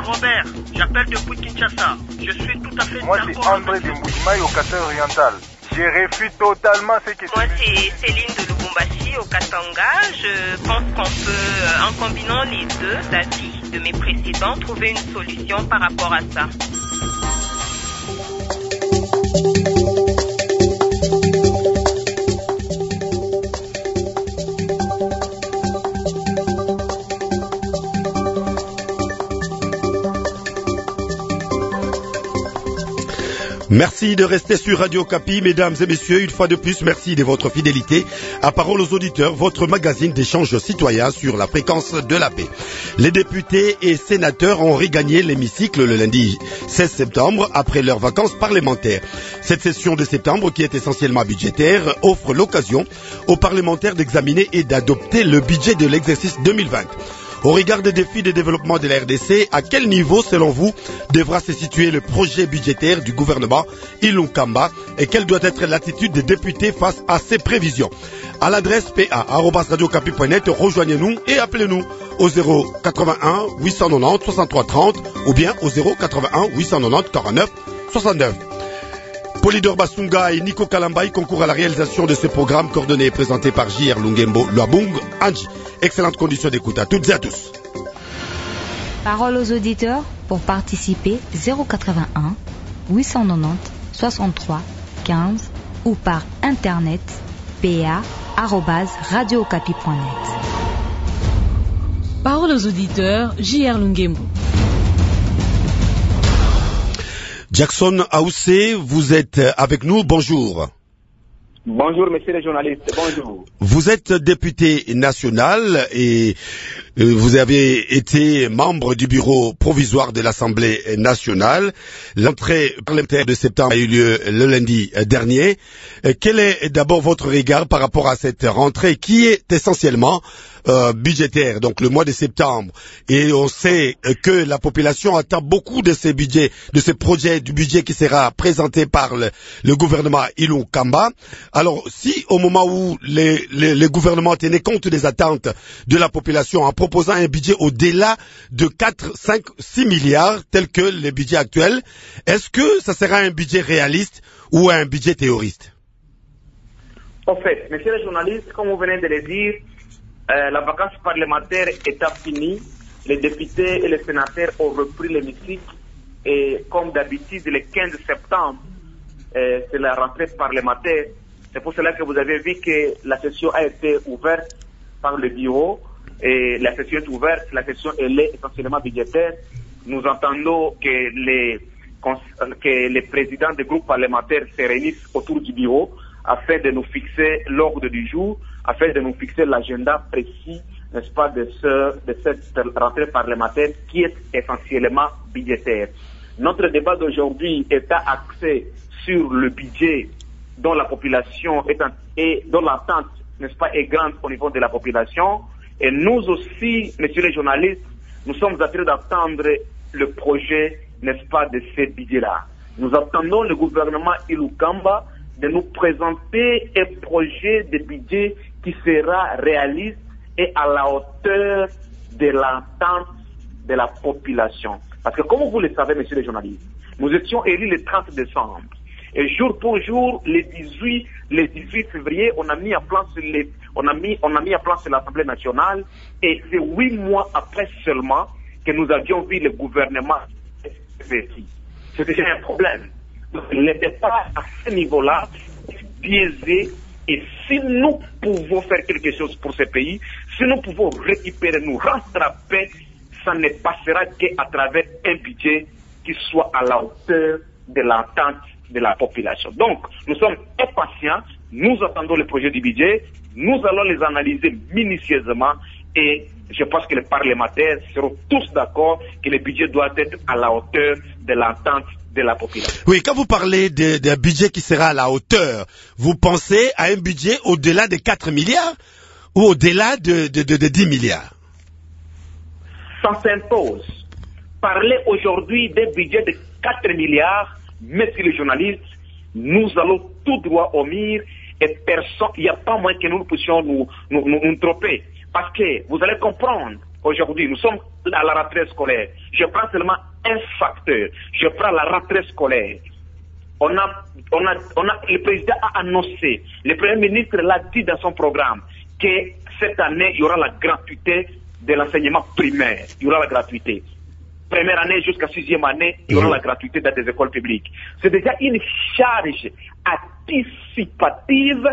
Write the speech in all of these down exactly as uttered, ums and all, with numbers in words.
Robert, j'appelle depuis Kinshasa. Je suis tout à fait Moi, d'accord. c'est André de Mouimaï au Katanga oriental. Je réfute totalement ce que... Moi, c'est Céline de Lubumbashi au Katanga. Je pense qu'on peut, en combinant les deux avis de mes précédents, trouver une solution par rapport à ça. Merci de rester sur Radio Kapi, mesdames et messieurs. Une fois de plus, merci de votre fidélité. À Parole aux auditeurs, votre magazine d'échange citoyen sur la fréquence de la paix. Les députés et sénateurs ont regagné l'hémicycle le lundi seize septembre après leurs vacances parlementaires. Cette session de septembre, qui est essentiellement budgétaire, offre l'occasion aux parlementaires d'examiner et d'adopter le budget de l'exercice deux mille vingt. Au regard des défis de développement de la R D C, à quel niveau, selon vous, devra se situer le projet budgétaire du gouvernement Ilunkamba et quelle doit être l'attitude des députés face à ces prévisions? À l'adresse p a arobase radio kapi point net, rejoignez-nous et appelez-nous au zéro quatre-vingt-un huit cent quatre-vingt-dix soixante-trois trente ou bien au zéro quatre-vingt-un huit cent quatre-vingt-dix quarante-neuf soixante-neuf. Polydor Basunga et Nico Kalambaï concourent à la réalisation de ce programme coordonné et présenté par J R Lungembo Luabung Anji. Excellentes conditions d'écoute à toutes et à tous. Parole aux auditeurs pour participer zéro quatre-vingt-un huit cent quatre-vingt-dix soixante-trois quinze ou par internet p a arobase radio okapi point net. Parole aux auditeurs J R Lungembo. Jackson Aoussé, vous êtes avec nous, bonjour. Bonjour, messieurs les journalistes, bonjour. Vous êtes député national et vous avez été membre du bureau provisoire de l'Assemblée nationale. L'entrée parlementaire de septembre a eu lieu le lundi dernier. Quel est d'abord votre regard par rapport à cette rentrée qui est essentiellement euh, budgétaire, donc le mois de septembre, et on sait que la population attend beaucoup de ces budgets, de ces projets du budget qui sera présenté par le, le gouvernement Ilunkamba. Alors, si au moment où les, les, les gouvernements tenaient compte des attentes de la population en proposant un budget au-delà de quatre, cinq, six milliards, tel que le budget actuel, est-ce que ça sera un budget réaliste ou un budget théoriste? En fait, messieurs les journalistes, comme vous venez de le dire, euh, la vacance parlementaire étant finie, les députés et les sénateurs ont repris l'hémicycle et comme d'habitude, le quinze septembre, euh, c'est la rentrée parlementaire. C'est pour cela que vous avez vu que la session a été ouverte par le bureau et la session est ouverte, la session elle est essentiellement budgétaire. Nous entendons que les, que les présidents des groupes parlementaires se réunissent autour du bureau afin de nous fixer l'ordre du jour, afin de nous fixer l'agenda précis, n'est-ce pas, de, ce, de cette rentrée parlementaire qui est essentiellement budgétaire. Notre débat d'aujourd'hui est axé sur le budget dont la population est en, et dont l'attente, n'est-ce pas, est grande au niveau de la population. Et nous aussi, messieurs les journalistes, nous sommes en train d'attendre le projet, n'est-ce pas, de ce budget-là. Nous attendons le gouvernement Ilunkamba de nous présenter un projet de budget qui sera réaliste et à la hauteur de l'attente de la population. Parce que comme vous le savez, messieurs les journalistes, nous étions élus le trente décembre. Et jour pour jour, le dix-huit, le dix-huit février, on a mis en place les, on a mis, on a mis en place l'Assemblée nationale. Et c'est huit mois après seulement que nous avions vu le gouvernement investi. C'est déjà un problème. Donc, le départ à ce niveau-là est biaisé. Et si nous pouvons faire quelque chose pour ce pays, si nous pouvons récupérer, nous rattraper, ça ne passera qu'à travers un budget qui soit à la hauteur de l'attente de la population. Donc, nous sommes impatients, nous attendons le projet du budget, nous allons les analyser minutieusement et je pense que les parlementaires seront tous d'accord que le budget doit être à la hauteur de l'attente de la population. Oui, quand vous parlez d'un budget qui sera à la hauteur, vous pensez à un budget au-delà de quatre milliards ou au-delà de, de, de, de dix milliards? Ça s'impose. Parler aujourd'hui d'un budget de quatre milliards, messieurs les journalistes, nous allons tout droit au mur et personne, il n'y a pas moyen que nous puissions nous, nous, nous, nous tromper. Parce que vous allez comprendre aujourd'hui, nous sommes à la rentrée scolaire. Je prends seulement un facteur. Je prends la rentrée scolaire. On a, on a, on a, le président a annoncé, le Premier ministre l'a dit dans son programme, que cette année, il y aura la gratuité de l'enseignement primaire. Il y aura la gratuité. Première année jusqu'à sixième année, il y aura mmh. la gratuité dans des écoles publiques. C'est déjà une charge anticipative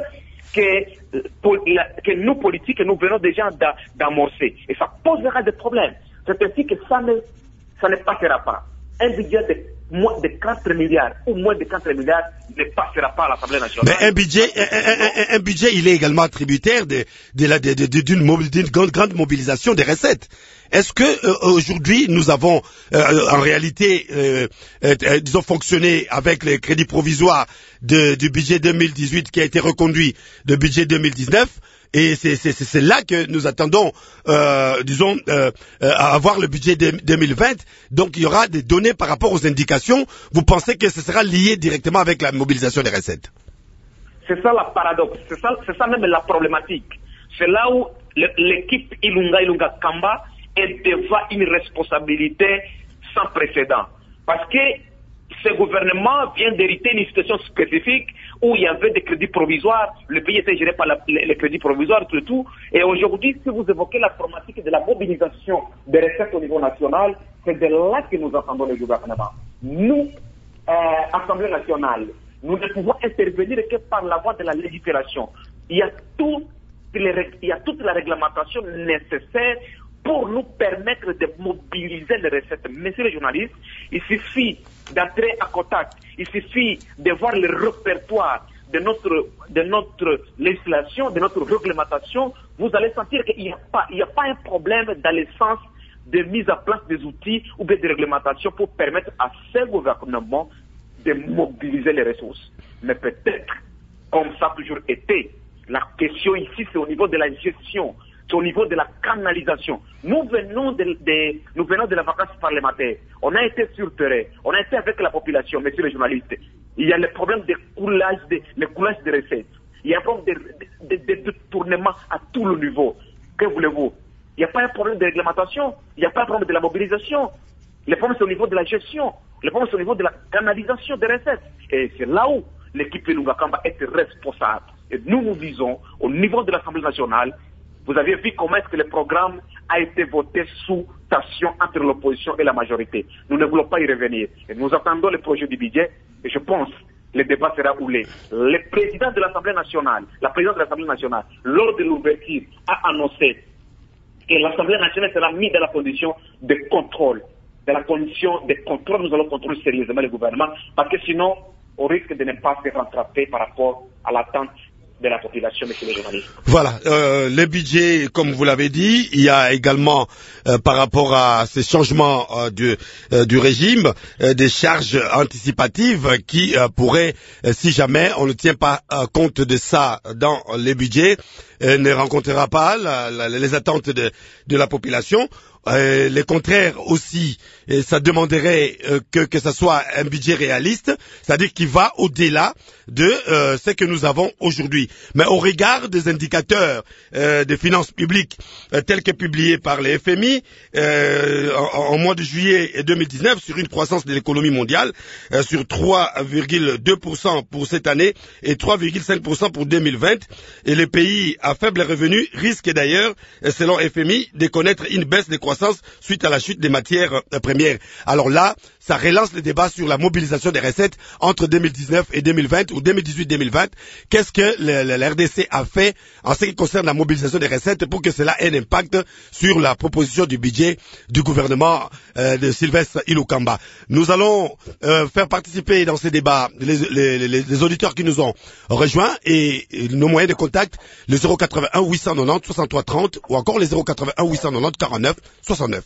que, pour la, que nous, politiques, nous venons déjà d'amorcer. Et ça posera des problèmes. C'est ainsi que ça ne, ça ne passera pas. Un budget de moins de quatre milliards ou moins de quatre milliards ne passera pas à l'Assemblée nationale. Mais un budget, un, un, un, un budget, il est également tributaire de, de la, de, de, d'une, d'une grande, grande mobilisation des recettes. Est-ce que euh, aujourd'hui nous avons euh, en réalité, euh, euh, disons, fonctionné avec les crédits provisoires de, du budget deux mille dix-huit qui a été reconduit de budget deux mille dix-neuf? Et c'est, c'est, c'est là que nous attendons, euh, disons, euh, euh, à avoir le budget de deux mille vingt. Donc, il y aura des données par rapport aux indications. Vous pensez que ce sera lié directement avec la mobilisation des recettes? C'est ça la paradoxe. C'est ça, c'est ça même la problématique. C'est là où l'équipe Ilunga Ilunga Kamba est devant une responsabilité sans précédent. Parce que ce gouvernement vient d'hériter une situation spécifique où il y avait des crédits provisoires, le pays était géré par la, les, les crédits provisoires, tout et tout. Et aujourd'hui, si vous évoquez la problématique de la mobilisation des recettes au niveau national, c'est de là que nous entendons le gouvernement. Nous, euh, Assemblée nationale, nous ne pouvons intervenir que par la voie de la légifération. Il y a, tout les, il y a toute la réglementation nécessaire pour nous permettre de mobiliser les recettes. Messieurs les journalistes, il suffit d'entrer à contact, il suffit de voir le répertoire de notre, de notre législation, de notre réglementation. Vous allez sentir qu'il n'y a pas, il n'y a pas un problème dans le sens de mise en place des outils ou de réglementation pour permettre à ce gouvernement de mobiliser les ressources. Mais peut-être, comme ça a toujours été, la question ici, c'est au niveau de la gestion. C'est au niveau de la canalisation. Nous venons de, de, nous venons de la vacance parlementaire. On a été sur terrain. On a été avec la population, messieurs les journalistes. Il y a le problème de coulage de, le coulage des recettes. Il y a un problème de, de, de, de tournement à tout le niveau. Que voulez-vous? Il n'y a pas un problème de réglementation. Il n'y a pas un problème de la mobilisation. Le problème, c'est au niveau de la gestion. Le problème, c'est au niveau de la canalisation des recettes. Et c'est là où l'équipe de Lungakamba est responsable. Et nous, nous disons, au niveau de l'Assemblée nationale, vous avez vu comment est-ce que le programme a été voté sous tension entre l'opposition et la majorité. Nous ne voulons pas y revenir. Et nous attendons le projet du budget et je pense que le débat sera roulé. Le président de l'Assemblée nationale, la présidente de l'Assemblée nationale, lors de l'ouverture, a annoncé que l'Assemblée nationale sera mise dans la condition de contrôle. Dans la condition de contrôle, nous allons contrôler sérieusement le gouvernement parce que sinon, on risque de ne pas se rattraper par rapport à l'attente de la population, messieurs les journalistes. Voilà, euh, le budget, comme vous l'avez dit, il y a également, euh, par rapport à ces changements euh, du, euh, du régime, euh, des charges anticipatives qui euh, pourraient, euh, si jamais on ne tient pas euh, compte de ça dans les budgets, euh, ne rencontrera pas la, la, les attentes de, de la population. Euh, le contraire aussi, et ça demanderait euh, que que ça soit un budget réaliste, c'est-à-dire qui va au-delà de euh, ce que nous avons aujourd'hui. Mais au regard des indicateurs euh, des finances publiques euh, tels que publiés par les F M I euh, en, en mois de juillet deux mille dix-neuf sur une croissance de l'économie mondiale euh, sur trois virgule deux pour cent pour cette année et trois virgule cinq pour cent pour deux mille vingt, et les pays à faible revenu risquent d'ailleurs, selon F M I, de connaître une baisse des croissance suite à la chute des matières euh, premières. Alors là, ça relance le débat sur la mobilisation des recettes entre deux mille dix-neuf et deux mille vingt ou deux mille dix-huit deux mille vingt. Qu'est-ce que le, le, la R D C a fait en ce qui concerne la mobilisation des recettes pour que cela ait un impact sur la proposition du budget du gouvernement euh, de Sylvestre Ilukamba. Nous allons euh, faire participer dans ces débats les, les, les, les auditeurs qui nous ont rejoints et, et nos moyens de contact, le zéro quatre-vingt-un huit cent quatre-vingt-dix soixante-trois trente ou encore le zéro quatre-vingt-un huit cent quatre-vingt-dix quarante-neuf soixante-neuf.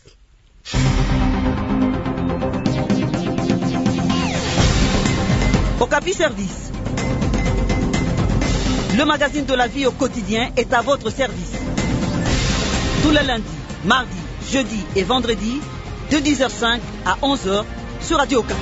Okapi Service. Le magazine de la vie au quotidien est à votre service. Tous les lundis, mardis, jeudis et vendredis, de dix heures cinq à onze heures sur Radio Okapi.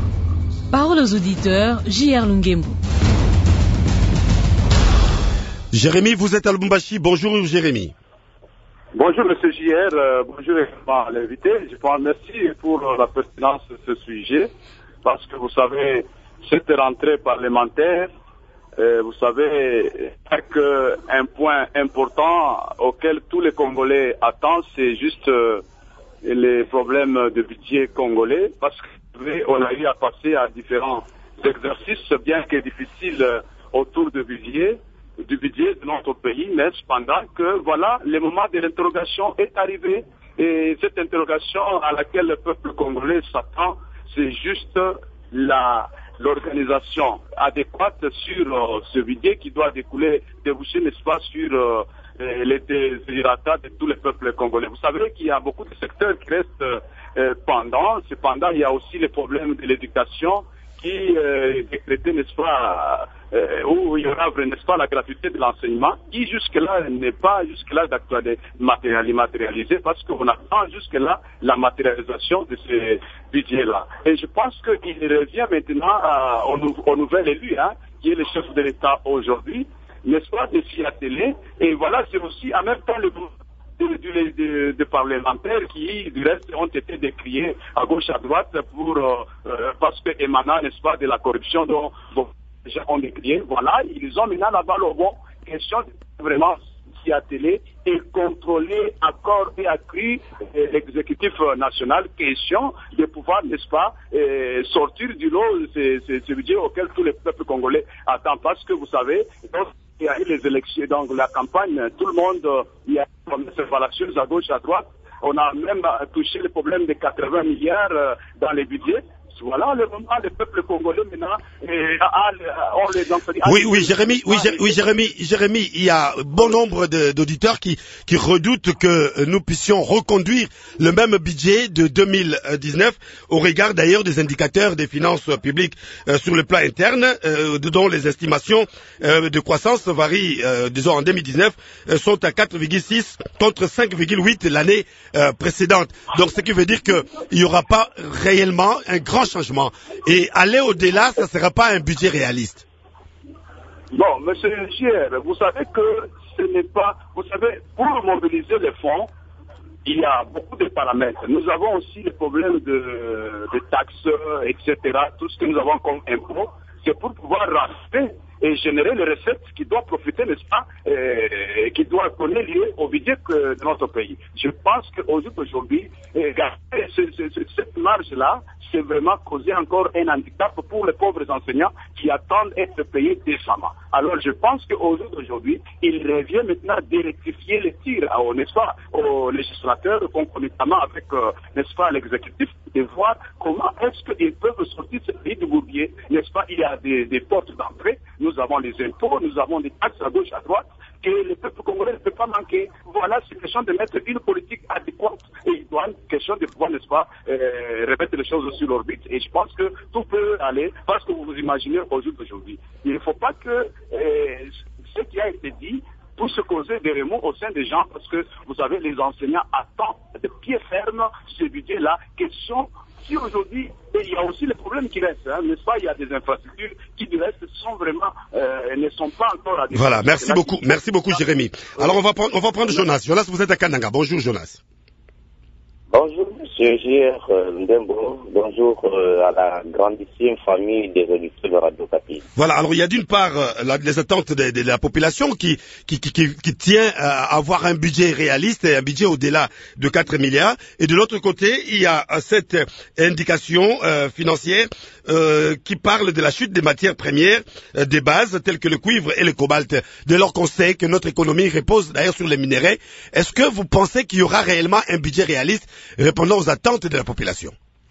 Parole aux auditeurs, J R Lungembo. Jérémy, vous êtes à Lubumbashi. Bonjour Jérémy. Bonjour M. J R, euh, bonjour à l'invité. Je vous remercie pour euh, la pertinence de ce sujet, parce que vous savez, cette rentrée parlementaire, euh, vous savez, un point important auquel tous les Congolais attendent, c'est juste euh, les problèmes de budget congolais, parce qu'on a eu à passer à différents exercices, bien que difficiles, euh, autour du budget. du budget de notre pays, mais cependant que, voilà, le moment de l'interrogation est arrivé, et cette interrogation à laquelle le peuple congolais s'attend, c'est juste la, l'organisation adéquate sur euh, ce budget qui doit découler, déboucher, n'est-ce pas, sur euh, les désirata de tous les peuples congolais. Vous savez qu'il y a beaucoup de secteurs qui restent euh, pendants, cependant il y a aussi les problèmes de l'éducation, qui euh, décrété, n'est-ce pas, euh, où il y aura, n'est-ce pas, la gratuité de l'enseignement, qui jusque-là n'est pas jusque-là matérialisé, parce qu'on attend jusque-là la matérialisation de ce budget-là. Et je pense qu'il revient maintenant à, au, au nouvel élu, hein, qui est le chef de l'État aujourd'hui, n'est-ce pas, de s'y atteler. Et voilà, c'est aussi en même temps le De, de, de, de parlementaires qui, du reste, ont été décriés à gauche, à droite, pour, euh, euh, parce que émanant, n'est-ce pas, de la corruption dont bon, les gens ont décrié. Voilà, ils ont maintenant la balle au bon. Question de vraiment s'y atteler et contrôler encore et accru euh, l'exécutif national. Question de pouvoir, n'est-ce pas, euh, sortir du lot ce budget auquel tous les peuples congolais attendent. Parce que vous savez, donc, il y a eu les élections, donc la campagne, tout le monde, il y a des fallacieuses à gauche, à droite. On a même touché le problème de quatre-vingts milliards dans les budgets. Voilà le moment, le peuple congolais maintenant, et, a, a, on les empêche. Oui, oui, Jérémy, oui, Jé, oui, Jérémy, Jérémy, il y a bon nombre d'auditeurs qui, qui redoutent que nous puissions reconduire le même budget de deux mille dix-neuf, au regard d'ailleurs des indicateurs des finances publiques euh, sur le plan interne, euh, dont les estimations euh, de croissance varient, euh, disons en deux mille dix-neuf, euh, sont à quatre virgule six contre cinq virgule huit l'année euh, précédente. Donc, ce qui veut dire qu'il n'y aura pas réellement un grand changement. Et aller au-delà, ça ne sera pas un budget réaliste. Bon, monsieur Gier, vous savez que ce n'est pas... Vous savez, pour mobiliser les fonds, il y a beaucoup de paramètres. Nous avons aussi les problèmes de, de taxes, et cetera. Tout ce que nous avons comme impôts, c'est pour pouvoir racheter et générer les recettes qui doivent profiter, n'est-ce pas, euh, qui doivent être liées au budget de notre pays. Je pense qu'aujourd'hui, cette marge-là, c'est vraiment causé encore un handicap pour les pauvres enseignants qui attendent être payés décemment. Alors je pense qu'aujourd'hui, il revient maintenant de rectifier les tirs, n'est-ce pas, aux législateurs, concomitamment avec, euh, n'est-ce pas, l'exécutif, de voir comment est-ce qu'ils peuvent sortir ce pays de bourbier, n'est-ce pas. Il y a des, des portes d'entrée, nous avons les impôts, nous avons des taxes à gauche, à droite, que le peuple congolais ne peut pas manquer. Voilà, c'est question de mettre une politique adéquate et il doit être question de pouvoir, n'est-ce pas, euh, remettre les choses sur l'orbite. Et je pense que tout peut aller, parce que vous vous imaginez aujourd'hui. Il ne faut pas que euh, ce qui a été dit pour se causer des remous au sein des gens, parce que vous savez, les enseignants attendent de pied ferme ce budget-là. Question, si aujourd'hui, il y a aussi les problèmes qui restent, hein, n'est-ce pas, il y a des infrastructures qui du reste sont vraiment, euh, ne sont pas encore à Voilà, merci beaucoup, merci beaucoup Jérémy. Alors on va prendre, on va prendre Jonas. Jonas, vous êtes à Kananga. Bonjour Jonas. Bonjour Monsieur J R euh, Ndembo, bonjour euh, à la grandissime famille des auditeurs de Radio Kapi. Voilà, alors il y a d'une part euh, la, les attentes de, de la population qui, qui, qui, qui, qui tient à avoir un budget réaliste et un budget au-delà de quatre milliards. Et de l'autre côté, il y a cette indication euh, financière euh, qui parle de la chute des matières premières euh, des bases telles que le cuivre et le cobalt. Dès lors qu'on sait que notre économie repose d'ailleurs sur les minéraux, est-ce que vous pensez qu'il y aura réellement un budget réaliste répondant aux attentes de la population?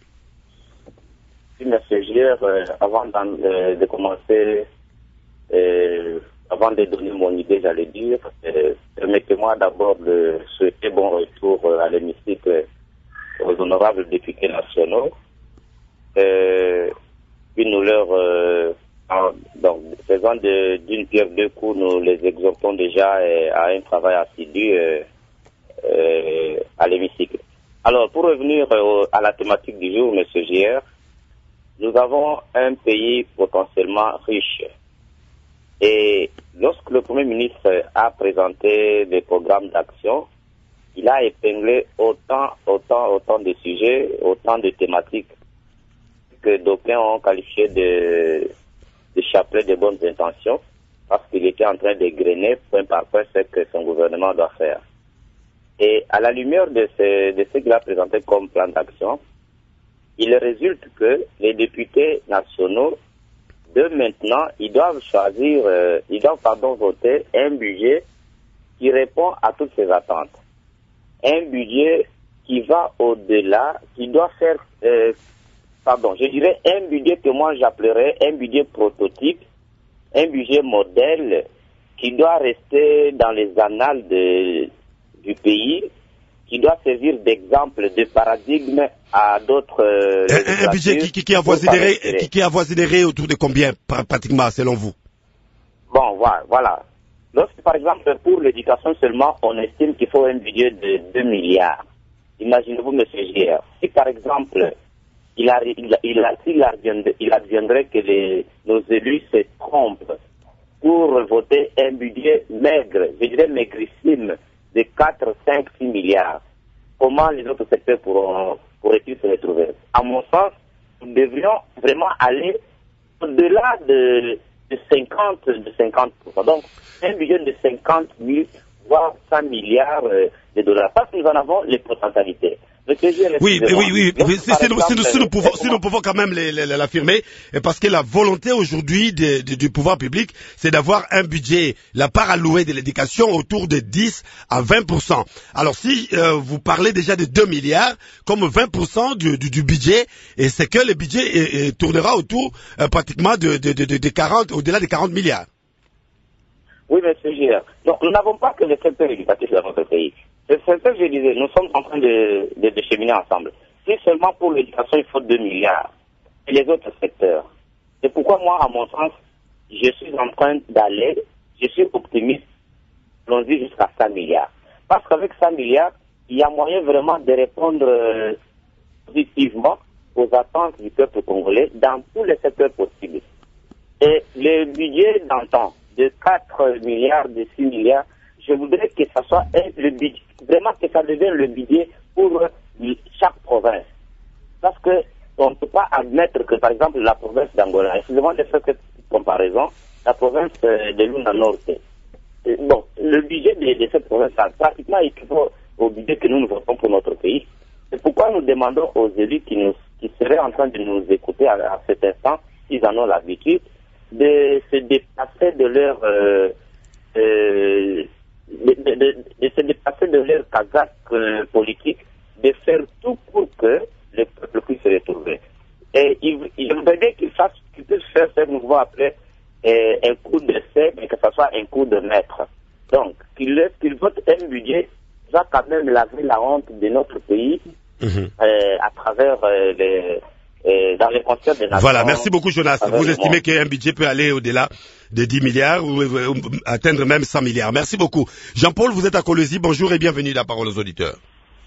Oui, monsieur Gier, euh, avant euh, de commencer, euh, avant de donner mon idée, j'allais dire, euh, permettez-moi d'abord de souhaiter bon retour euh, à l'hémicycle aux honorables députés nationaux. Euh, puis nous leur, euh, en, donc, faisant d'une pierre deux coups, nous les exhortons déjà euh, à un travail assidu euh, euh, à l'hémicycle. Alors, pour revenir euh, à la thématique du jour, monsieur Gier, nous avons un pays potentiellement riche Et lorsque le Premier ministre a présenté des programmes d'action, il a épinglé autant, autant, autant de sujets, autant de thématiques que d'aucuns ont qualifié de, de chapelet de bonnes intentions, parce qu'il était en train d'égrener point par point ce que son gouvernement doit faire. Et à la lumière de ce, de ce qu'il a présenté comme plan d'action, il résulte que les députés nationaux, de maintenant, ils doivent choisir, euh, ils doivent pardon voter un budget qui répond à toutes ces attentes. Un budget qui va au-delà, qui doit faire, euh, pardon, je dirais un budget que moi j'appellerais un budget prototype, un budget modèle qui doit rester dans les annales de, du pays, qui doit servir d'exemple, de paradigme à d'autres... Euh, un, un budget qui, qui, qui, avoisinerait, qui, qui avoisinerait autour de combien, pratiquement, selon vous? Bon, voilà. voilà. Lorsque, par exemple, pour l'éducation seulement, on estime qu'il faut un budget de deux milliards. Imaginez-vous, M. Gier, si par exemple, il, a, il, il, a, il, adviendrait, il adviendrait que les, nos élus se trompent pour voter un budget maigre, je dirais maigrissime, de quatre, cinq, six milliards. Comment les autres secteurs pourront, pourraient-ils se retrouver? À mon sens, nous devrions vraiment aller au-delà de, de cinquante, de cinquante pour cent. Donc, un budget de cinquante mille, voire cent milliards de dollars. Parce que nous en avons les potentialités. Oui, oui, oui, oui. Si, si, nous, si, nous, si, nous pouvons, si nous pouvons quand même l'affirmer, parce que la volonté aujourd'hui de, de, du pouvoir public, c'est d'avoir un budget, la part allouée de l'éducation autour de dix à vingt pour cent. Alors si euh, vous parlez déjà de deux milliards, comme vingt pour cent du, du, du budget, et c'est que le budget et, et tournera autour euh, pratiquement de, de, de, de quarante, au-delà de quarante milliards. Oui, monsieur Gilles. Donc nous n'avons pas que le secteur éducatif dans notre pays. C'est ce que je disais, nous sommes en train de, de, de cheminer ensemble. Si seulement pour l'éducation il faut deux milliards, et les autres secteurs. C'est pourquoi moi, à mon sens, je suis en train d'aller, je suis optimiste, allons-y jusqu'à cent milliards. Parce qu'avec cent milliards, il y a moyen vraiment de répondre euh, positivement aux attentes du peuple congolais dans tous les secteurs possibles. Et le budget d'antan de quatre milliards, de six milliards, je voudrais que ça soit un, le budget, vraiment que ça devienne le budget pour chaque province. Parce que on ne peut pas admettre que, par exemple, la province d'Angola, excusez-moi de faire cette comparaison, la province de Luna Norte, bon, le budget de, de cette province a pratiquement équivaut au budget que nous nous votons pour notre pays. C'est pourquoi nous demandons aux élus qui, nous, qui seraient en train de nous écouter à, à cet instant, s'ils en ont l'habitude, de se dépasser de leur... Euh, euh, De, de, de, de se dépasser de leur casaque euh, politique, de faire tout pour que le peuple puisse se retrouver. Et il, il voudrait bien qu'ils fassent, qu'ils puissent faire ce mouvement après euh, un coup d'essai, mais que ce soit un coup de maître. Donc, qu'ils qu'ils votent un budget qui va quand même laver la honte de notre pays mmh. euh, à travers euh, les... Et dans les concerts des nations. Voilà, merci beaucoup Jonas. Vous estimez qu'un budget peut aller au-delà de dix milliards ou, ou, ou atteindre même cent milliards. Merci beaucoup. Jean-Paul, vous êtes à Colosie. Bonjour et bienvenue. La parole aux auditeurs.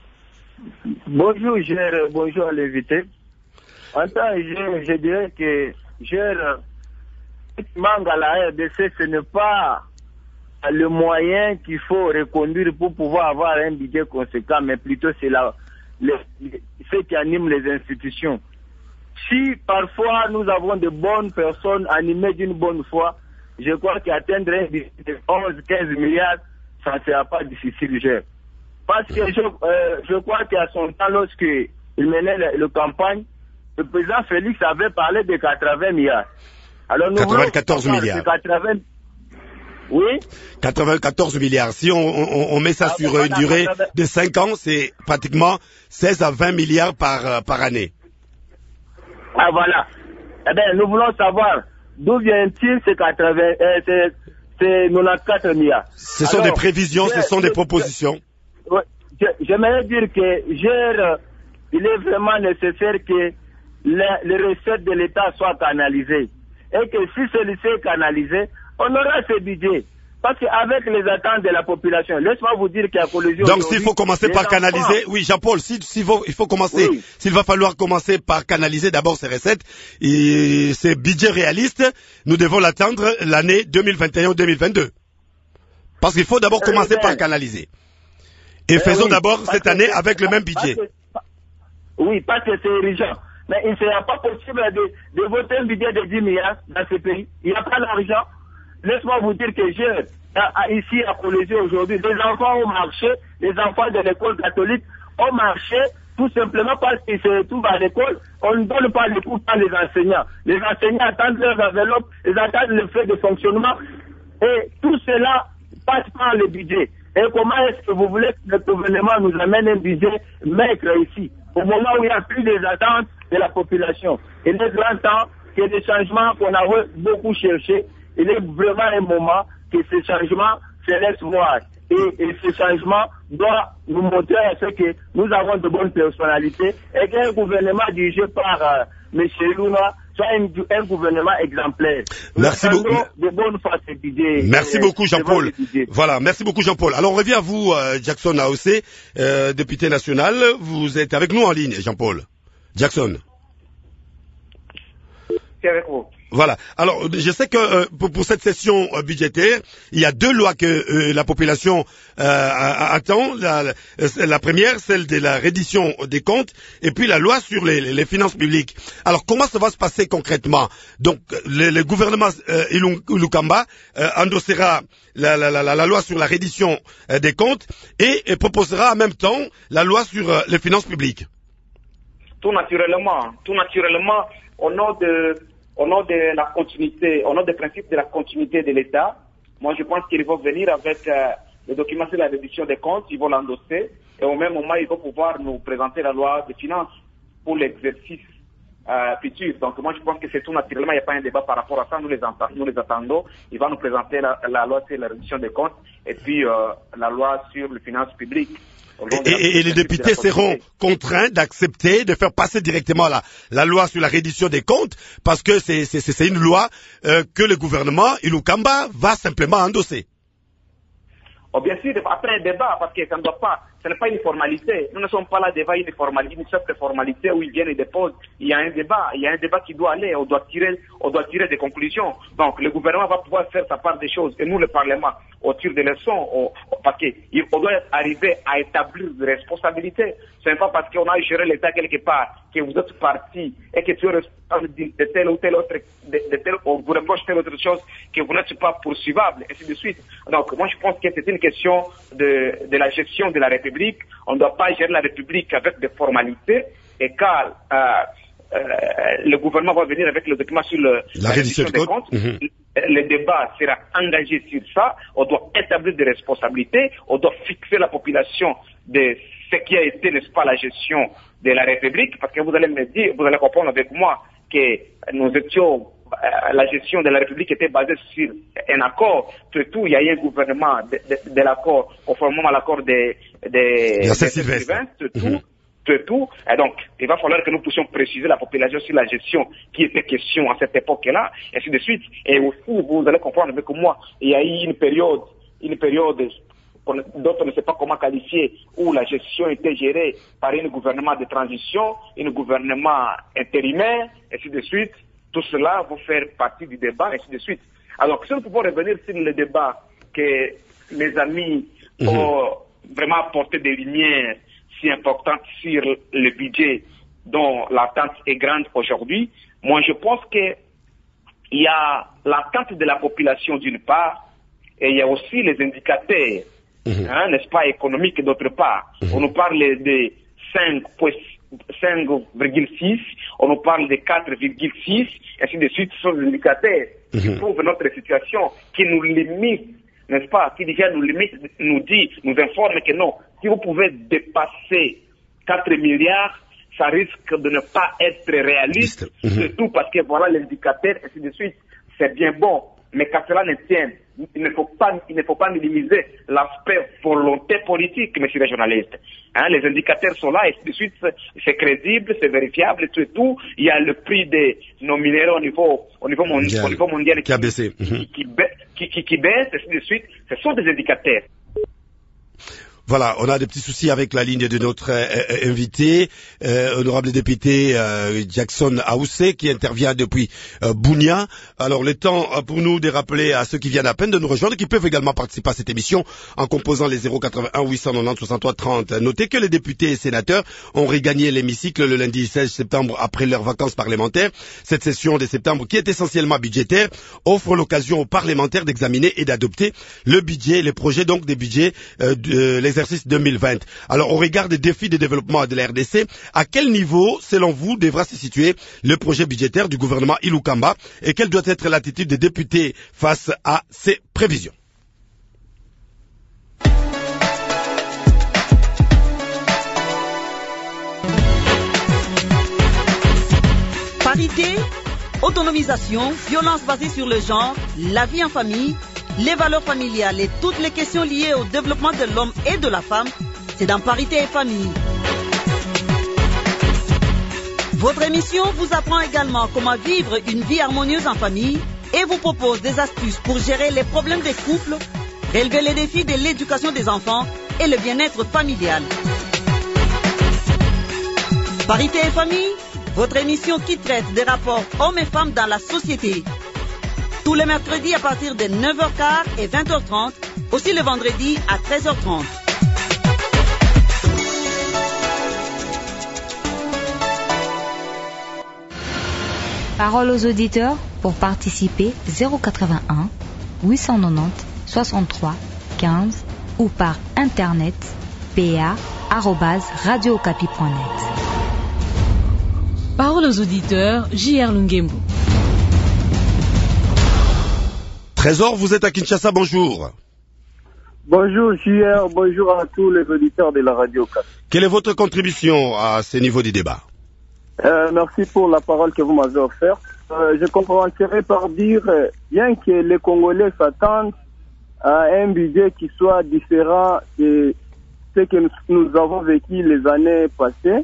Bonjour, Gérard. Bonjour à l'invité. En tant que je, je dirais que Gérard, manque à la R D C, ce n'est pas le moyen qu'il faut reconduire pour pouvoir avoir un budget conséquent, mais plutôt c'est la, le, ce qui anime les institutions. Si parfois nous avons de bonnes personnes animées d'une bonne foi, je crois qu'atteindre un budget de onze à quinze milliards, ça ne sera pas difficile, je. Parce que je, euh, je crois qu'à son temps, lorsqu'il menait le, le campagne, le président Félix avait parlé de quatre-vingts milliards. Alors nous quatre-vingt-quatorze milliards. quatre-vingts... Oui. quatre-vingt-quatorze milliards. Si on, on, on met ça ah, sur voilà, une durée quatre-vingts... de cinq ans, c'est pratiquement seize à vingt milliards par, par année. Ah voilà. Eh bien, nous voulons savoir d'où vient-il ces quatre-vingts, euh, ces, ces quatre-vingt-quatorze milliards. Ce sont Alors, des prévisions, je, ce sont je, des propositions. Je, je, j'aimerais dire que je, il est vraiment nécessaire que les, les recettes de l'État soient canalisées. Et que si celui-ci est canalisé, on aura ce budget. Parce qu'avec les attentes de la population, laisse-moi vous dire qu'il y a collision. Donc s'il faut commencer par canaliser, oui Jean-Paul, s'il si, si faut, il faut commencer, oui. s'il va falloir commencer par canaliser d'abord ces recettes, et ces budgets réalistes, nous devons l'attendre l'année deux mille vingt et un ou deux mille vingt-deux. Parce qu'il faut d'abord commencer euh, par canaliser. Et euh, faisons oui, d'abord cette année avec le même budget. Parce que, oui, parce que c'est urgent. Mais il ne sera pas possible de, de voter un budget de dix milliards dans ce pays. Il n'y a pas d'argent. Laisse-moi vous dire que j'ai, ici à Colésie aujourd'hui, les enfants ont marché, les enfants de l'école catholique ont marché tout simplement parce qu'ils se trouvent à l'école. On ne donne pas les cours par les enseignants. Les enseignants attendent leurs enveloppes, ils attendent le frais de fonctionnement. Et tout cela passe par le budget. Et comment est-ce que vous voulez que le gouvernement nous amène un budget maigre ici, au moment où il n'y a plus des attentes de la population? Il est grand temps que des changements qu'on a beaucoup cherchés, il est vraiment un moment que ces changements se laissent voir. Et, et ce changement doit nous montrer à ce que nous avons de bonnes personnalités et qu'un gouvernement dirigé par euh, M. Luna soit un, un gouvernement exemplaire. Merci beaucoup. De bonnes faces budget. Merci beaucoup Jean-Paul. Voilà, merci beaucoup Jean-Paul. Alors on revient à vous, euh, Jackson Aossé, euh, député national. Vous êtes avec nous en ligne, Jean-Paul. Jackson. C'est avec vous. Voilà. Alors, je sais que euh, pour, pour cette session euh, budgétaire, il y a deux lois que euh, la population euh, attend. La, la, la première, celle de la reddition des comptes, et puis la loi sur les, les finances publiques. Alors, comment ça va se passer concrètement? Donc, le, le gouvernement euh, Ilukamba euh, endossera la, la, la, la loi sur la reddition euh, des comptes et, et proposera en même temps la loi sur euh, les finances publiques. Tout naturellement, tout naturellement, au nom de Au nom de la continuité, au nom des principes de la continuité de l'État, moi je pense qu'ils vont venir avec euh, le document sur la réduction des comptes, ils vont l'endosser et au même moment ils vont pouvoir nous présenter la loi des finances pour l'exercice euh, futur. Donc moi je pense que c'est tout naturellement, il n'y a pas un débat par rapport à ça, nous les, nous les attendons. Ils vont nous présenter la, la loi sur la réduction des comptes et puis euh, la loi sur les finances publiques. Et, et, et les députés seront contraints d'accepter de faire passer directement la, la loi sur la reddition des comptes parce que c'est, c'est, c'est une loi euh, que le gouvernement Ilukamba va simplement endosser. Oh, bien sûr, après un débat, parce que ça ne doit pas, ce n'est pas une formalité. Nous ne sommes pas là devant une formalité, une simple formalité où ils viennent et déposent. Il y a un débat, il y a un débat qui doit aller, on doit tirer, on doit tirer des conclusions. Donc, le gouvernement va pouvoir faire sa part des choses. Et nous, le Parlement, on tire des leçons, on, parce qu'on doit arriver à établir des responsabilités. Ce n'est pas parce qu'on a géré l'État quelque part, que vous êtes parti et que tu es responsable de telle ou telle autre, de, de telle, on vous reproche telle autre chose, que vous n'êtes pas poursuivable, et ainsi de suite. Donc, moi, je pense que c'est une question de, de la gestion de la République. On ne doit pas gérer la République avec des formalités, et quand euh, euh, le gouvernement va venir avec le document sur le, la, la réduction des comptes, mmh. le débat sera engagé sur ça, on doit établir des responsabilités, on doit fixer la population de ce qui a été, n'est-ce pas, la gestion de la République, parce que vous allez me dire, vous allez comprendre avec moi que nous étions, euh, la gestion de la République était basée sur un accord, surtout il y a eu un gouvernement de, de, de l'accord, conformément à l'accord des de, Saint-Sylvestre, surtout, tout. Et donc, il va falloir que nous puissions préciser la population sur la gestion qui était question à cette époque-là, et ainsi de suite. Et aussi, vous allez comprendre avec moi, il y a eu une période, une période d'autres ne sait pas comment qualifier, où la gestion était gérée par un gouvernement de transition, un gouvernement intérimaire, et ainsi de suite. Tout cela va faire partie du débat, et ainsi de suite. Alors, si nous pouvons revenir sur le débat que mes amis mmh. ont vraiment apporté des lumières si importante sur le budget dont l'attente est grande aujourd'hui, moi je pense que il y a l'attente de la population d'une part et il y a aussi les indicateurs, mmh. hein, n'est-ce pas, économiques d'autre part. Mmh. On nous parle de cinq virgule six, on nous parle de quatre virgule six, et ainsi de suite. Ce sont des indicateurs mmh. qui prouvent notre situation, qui nous limitent, n'est-ce pas, qui déjà nous limite, nous dit, nous informe que non, si vous pouvez dépasser quatre milliards, ça risque de ne pas être réaliste, mmh. surtout parce que voilà l'indicateur, et ainsi de suite, c'est bien bon, mais qu'à cela ne tienne, il ne faut pas, il ne faut pas minimiser l'aspect volonté politique, messieurs les journalistes. Hein, les indicateurs sont là, et ainsi de suite, c'est crédible, c'est vérifiable, tout et tout. Il y a le prix de nos minéraux au niveau, au niveau, mondial, au niveau mondial qui a baissé, qui, qui, qui, qui, qui, qui baisse, et ainsi de suite. Ce sont des indicateurs. Voilà, on a des petits soucis avec la ligne de notre euh, invité, euh, honorable député euh, Jackson Aoussé, qui intervient depuis euh, Bunia. Alors, le temps pour nous de rappeler à ceux qui viennent à peine de nous rejoindre, qui peuvent également participer à cette émission en composant les zéro quatre-vingt-un huit cent quatre-vingt-dix soixante-trois trente. Notez que les députés et sénateurs ont regagné l'hémicycle le lundi seize septembre après leurs vacances parlementaires. Cette session de septembre, qui est essentiellement budgétaire, offre l'occasion aux parlementaires d'examiner et d'adopter le budget, les projets donc des budgets euh, de les exercice deux mille vingt. Alors, au regard des défis de développement de la R D C, à quel niveau, selon vous, devra se situer le projet budgétaire du gouvernement Ilukamba et quelle doit être l'attitude des députés face à ces prévisions? Parité, autonomisation, violence basée sur le genre, la vie en famille, les valeurs familiales et toutes les questions liées au développement de l'homme et de la femme, c'est dans Parité et Famille. Votre émission vous apprend également comment vivre une vie harmonieuse en famille et vous propose des astuces pour gérer les problèmes des couples, relever les défis de l'éducation des enfants et le bien-être familial. Parité et Famille, votre émission qui traite des rapports hommes et femmes dans la société. Tous les mercredis à partir de neuf heures quinze et vingt heures trente, aussi le vendredi à treize heures trente. Parole aux auditeurs pour participer zéro quatre-vingt-un huit cent quatre-vingt-dix soixante-trois quinze ou par internet p a arobase radio okapi point net. Parole aux auditeurs, J R Lungembo. Trésor, vous êtes à Kinshasa, bonjour. Bonjour J R, bonjour à tous les auditeurs de la radio Okapi. Quelle est votre contribution à ce niveau du débat? euh, Merci pour la parole que vous m'avez offerte. Euh, je commencerai par dire, euh, bien que les Congolais s'attendent à un budget qui soit différent de ce que nous, nous avons vécu les années passées,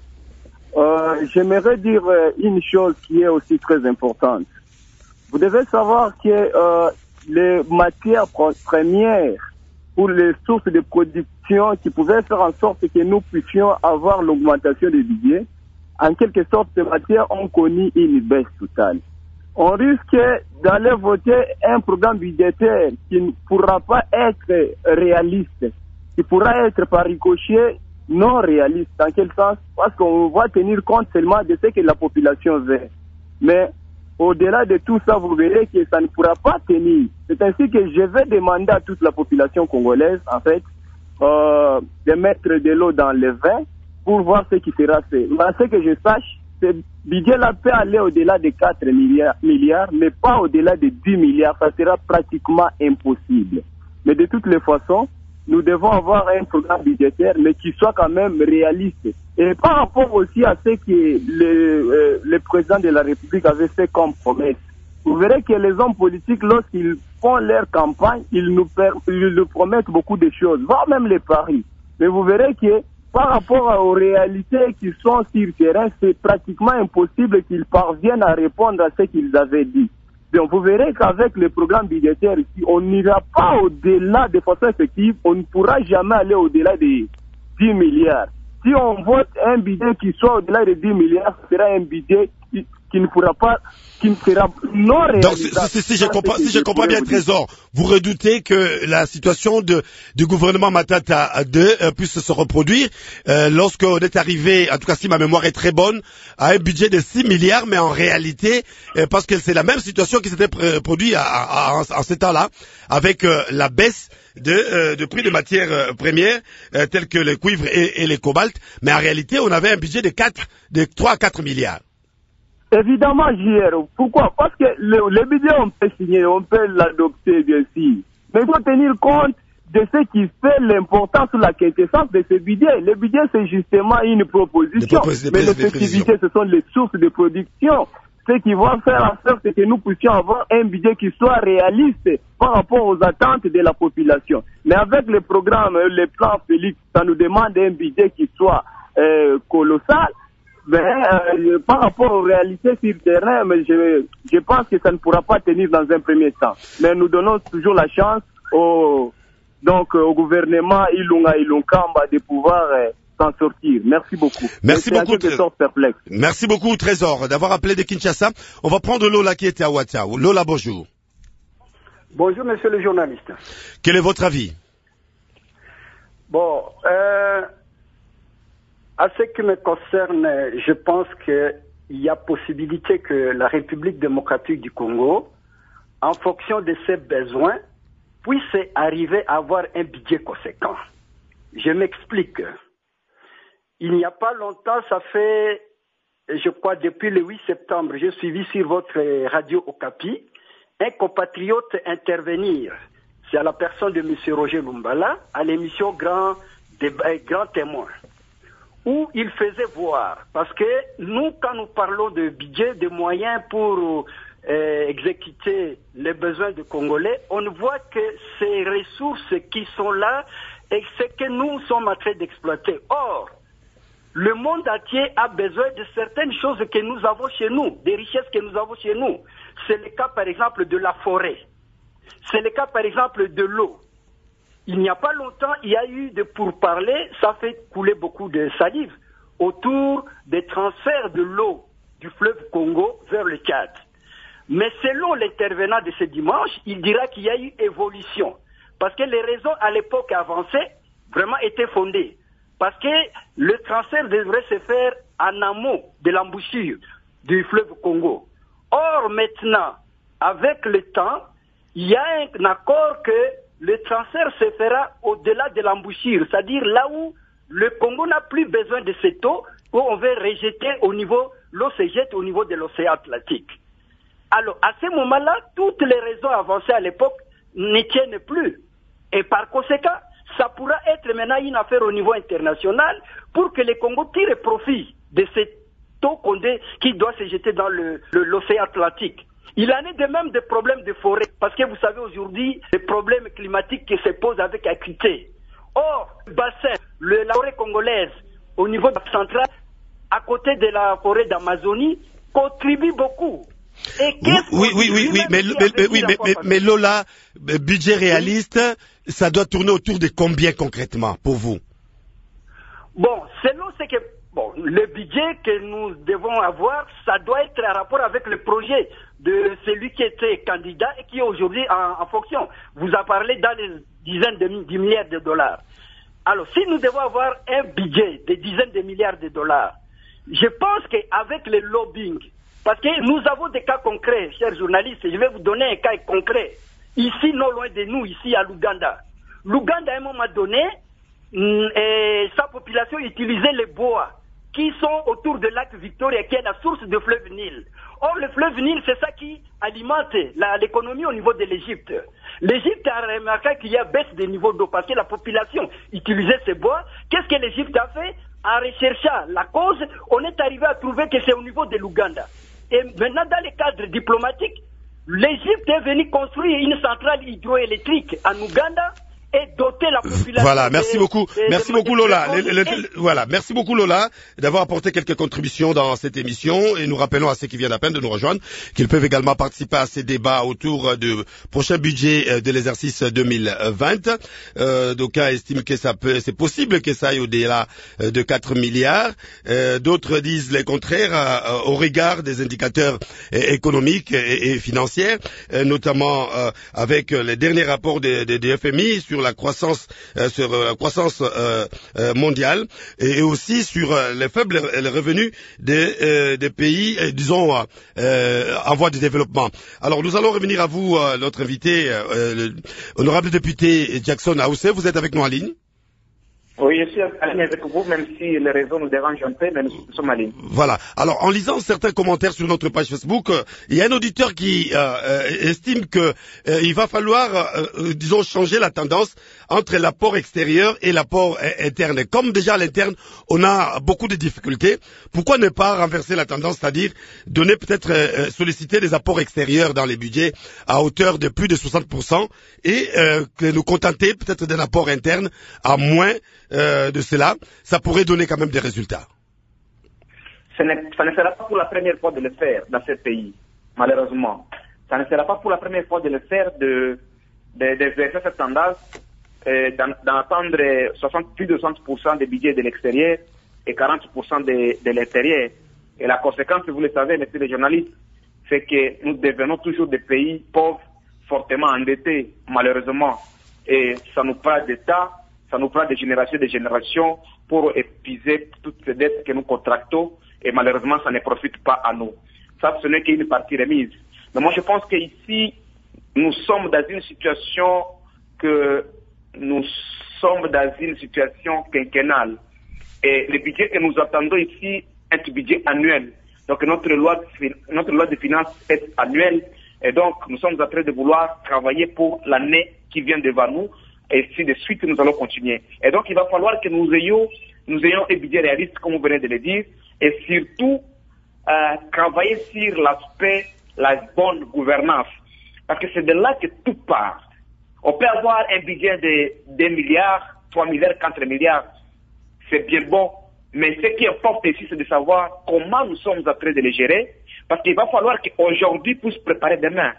euh, j'aimerais dire euh, une chose qui est aussi très importante. Vous devez savoir que euh, les matières premières pour les sources de production qui pouvaient faire en sorte que nous puissions avoir l'augmentation des budgets, en quelque sorte, ces matières ont connu une baisse totale. On risque d'aller voter un programme budgétaire qui ne pourra pas être réaliste, qui pourra être par ricochet non réaliste. Dans quel sens? Parce qu'on va tenir compte seulement de ce que la population veut. Mais au-delà de tout ça, vous verrez que ça ne pourra pas tenir. C'est ainsi que je vais demander à toute la population congolaise, en fait, euh, de mettre de l'eau dans le vin pour voir ce qui sera fait. Mais à ce que je sache, ce budget-là peut aller au-delà de quatre milliards, milliards, mais pas au-delà de dix milliards. Ça sera pratiquement impossible. Mais de toutes les façons, nous devons avoir un programme budgétaire, mais qui soit quand même réaliste. Et par rapport aussi à ce que le, euh, le président de la République avait fait comme promesse, vous verrez que les hommes politiques, lorsqu'ils font leur campagne, ils nous, per- ils nous promettent beaucoup de choses, voire même les paris. Mais vous verrez que par rapport aux réalités qui sont sur le terrain, c'est pratiquement impossible qu'ils parviennent à répondre à ce qu'ils avaient dit. Donc vous verrez qu'avec le programme budgétaire ici, on n'ira pas au-delà de façon effective, on ne pourra jamais aller au-delà des dix milliards. Si on vote un budget qui soit au-delà de dix milliards, ce sera un budget qui, qui ne pourra pas, qui ne sera non réalisable. Donc, si, si, si je comprends, si je comprends bien, Trésor, vous redoutez que la situation de, du gouvernement Matata deux euh, puisse se reproduire euh, lorsqu'on est arrivé, en tout cas si ma mémoire est très bonne, à un budget de six milliards, mais en réalité, euh, parce que c'est la même situation qui s'était pr- produite à, à, à, en, en ce temps-là, avec euh, la baisse de, euh, de prix de matières euh, premières euh, telles que le cuivre et, et les cobaltes, mais en réalité, on avait un budget de quatre, de trois à quatre milliards. Évidemment, J R. Pourquoi? Parce que le, le budget, on peut signer, on peut l'adopter, bien sûr. Mais il faut tenir compte de ce qui fait l'importance ou la quintessence de ce budget. Le budget, c'est justement une proposition. Propos- mais les festivités, ce sont les sources de production. Ce qui va faire en sorte que nous puissions avoir un budget qui soit réaliste par rapport aux attentes de la population. Mais avec le programme, le plan Félix, ça nous demande un budget qui soit euh, colossal. Mais euh, par rapport aux réalités sur le terrain, mais je, je pense que ça ne pourra pas tenir dans un premier temps. Mais nous donnons toujours la chance au, donc, au gouvernement Ilunga Ilunkamba de pouvoir euh, s'en sortir. Merci beaucoup. Merci Mais beaucoup. Trésor perplexe. Merci beaucoup, Trésor, d'avoir appelé de Kinshasa. On va prendre Lola qui était à Ouattara. Lola, bonjour. Bonjour, monsieur le journaliste. Quel est votre avis? Bon, euh, à ce qui me concerne, je pense qu'il y a possibilité que la République démocratique du Congo, en fonction de ses besoins, puisse arriver à avoir un budget conséquent. Je m'explique. Il n'y a pas longtemps, ça fait, je crois, depuis le huit septembre, j'ai suivi sur votre radio Okapi, un compatriote intervenir. C'est à la personne de M. Roger Lumbala, à l'émission Grand, Débat, Grand Témoin, où il faisait voir, parce que nous, quand nous parlons de budget, de moyens pour euh, exécuter les besoins des Congolais, on voit que ces ressources qui sont là, et ce que nous sommes en train d'exploiter. Or, le monde entier a besoin de certaines choses que nous avons chez nous, des richesses que nous avons chez nous. C'est le cas, par exemple, de la forêt. C'est le cas, par exemple, de l'eau. Il n'y a pas longtemps, il y a eu de pourparlers, ça fait couler beaucoup de salive, autour des transferts de l'eau du fleuve Congo vers le Tchad. Mais selon l'intervenant de ce dimanche, il dira qu'il y a eu évolution. Parce que les raisons à l'époque avancées, vraiment étaient fondées. Parce que le transfert devrait se faire en amont de l'embouchure du fleuve Congo. Or, maintenant, avec le temps, il y a un accord que le transfert se fera au-delà de l'embouchure, c'est-à-dire là où le Congo n'a plus besoin de cette eau, où on veut rejeter au niveau, l'eau se jette au niveau de l'océan Atlantique. Alors, à ce moment-là, toutes les raisons avancées à l'époque ne tiennent plus. Et par conséquent, ça pourra être maintenant une affaire au niveau international pour que le Congo tire profit de cette eau qui doit se jeter dans le, le, l'océan Atlantique. Il en est de même des problèmes de forêt, parce que vous savez aujourd'hui les problèmes climatiques qui se posent avec acuité. Or, le bassin, le, la forêt congolaise, au niveau central, à côté de la forêt d'Amazonie, contribue beaucoup. Et oui, oui, oui, oui, mais, mais, mais, oui, mais, mais, mais Lola, budget réaliste, ça doit tourner autour de combien concrètement pour vous? Bon, selon ce que, bon, le budget que nous devons avoir, ça doit être en rapport avec le projet de celui qui était candidat et qui est aujourd'hui en, en fonction. Vous en parlez dans les dizaines de, de milliards de dollars. Alors, si nous devons avoir un budget de dizaines de milliards de dollars, je pense qu'avec le lobbying, parce que nous avons des cas concrets, chers journalistes, je vais vous donner un cas concret. Ici, non loin de nous, ici à l'Ouganda. L'Ouganda, à un moment donné, et sa population utilisait les bois qui sont autour de lac Victoria, qui est la source du fleuve Nil. Or, le fleuve Nil, c'est ça qui alimente la, l'économie au niveau de l'Égypte. L'Égypte a remarqué qu'il y a baisse des niveaux d'eau parce que la population utilisait ces bois. Qu'est-ce que l'Égypte a fait? En recherchant la cause, on est arrivé à trouver que c'est au niveau de l'Ouganda. Et maintenant, dans les cadres diplomatiques, l'Égypte est venue construire une centrale hydroélectrique en Ouganda et doter la population. Voilà, merci de, beaucoup, de, merci de, beaucoup de, Lola. de, de, le, le, le, voilà, merci beaucoup Lola d'avoir apporté quelques contributions dans cette émission et nous rappelons à ceux qui viennent à peine de nous rejoindre qu'ils peuvent également participer à ces débats autour du prochain budget de l'exercice deux mille vingt. Euh, D'aucuns estiment que ça peut, c'est possible que ça aille au-delà de quatre milliards. Euh, D'autres disent le contraire euh, au regard des indicateurs euh, économiques et, et financiers, euh, notamment euh, avec les derniers rapports de, de, de F M I sur la croissance euh, sur la euh, croissance euh, euh, mondiale et, et aussi sur euh, les faibles les revenus des, euh, des pays, euh, disons, euh, en voie de développement. Alors nous allons revenir à vous, euh, notre invité, euh, le honorable député Jackson Aoussé. Vous êtes avec nous en ligne? Oui, je suis en ligne avec vous, même si les réseaux nous dérangent un peu, mais nous sommes en ligne. Voilà. Alors, en lisant certains commentaires sur notre page Facebook, euh, il y a un auditeur qui euh, euh, estime que euh, il va falloir, euh, euh, disons, changer la tendance entre l'apport extérieur et l'apport euh, interne. Comme déjà à l'interne, on a beaucoup de difficultés. Pourquoi ne pas renverser la tendance, c'est-à-dire donner peut-être euh, solliciter des apports extérieurs dans les budgets à hauteur de plus de soixante pour cent et euh, que nous contenter peut-être d'un apport interne à moins Euh, de cela, ça pourrait donner quand même des résultats. Ce ça ne sera pas pour la première fois de le faire dans ce pays, malheureusement. Ça ne sera pas pour la première fois de le faire, de, de, de verser cette tendance, euh, d'entendre soixante, plus de soixante pour cent des budgets de l'extérieur et quarante pour cent de, de l'intérieur. Et la conséquence, vous le savez, messieurs les journalistes, c'est que nous devenons toujours des pays pauvres, fortement endettés, malheureusement. Et ça nous prend des tas, ça nous prend des générations et des générations pour épuiser toutes ces dettes que nous contractons. Et malheureusement, ça ne profite pas à nous. Ça, ce n'est qu'une partie remise. Mais moi, je pense qu'ici, nous sommes dans une situation que nous sommes dans une situation quinquennale. Et le budget que nous attendons ici est un budget annuel. Donc, notre loi, notre loi de finances est annuelle. Et donc, nous sommes en train de vouloir travailler pour l'année qui vient devant nous. Et si de suite, nous allons continuer. Et donc, il va falloir que nous ayons, nous ayons un budget réaliste, comme vous venez de le dire. Et surtout, euh, travailler sur l'aspect, la bonne gouvernance. Parce que c'est de là que tout part. On peut avoir un budget de deux milliards, trois milliards, quatre milliards. C'est bien bon. Mais ce qui importe ici, c'est de savoir comment nous sommes en train de les gérer. Parce qu'il va falloir qu'aujourd'hui puisse préparer demain.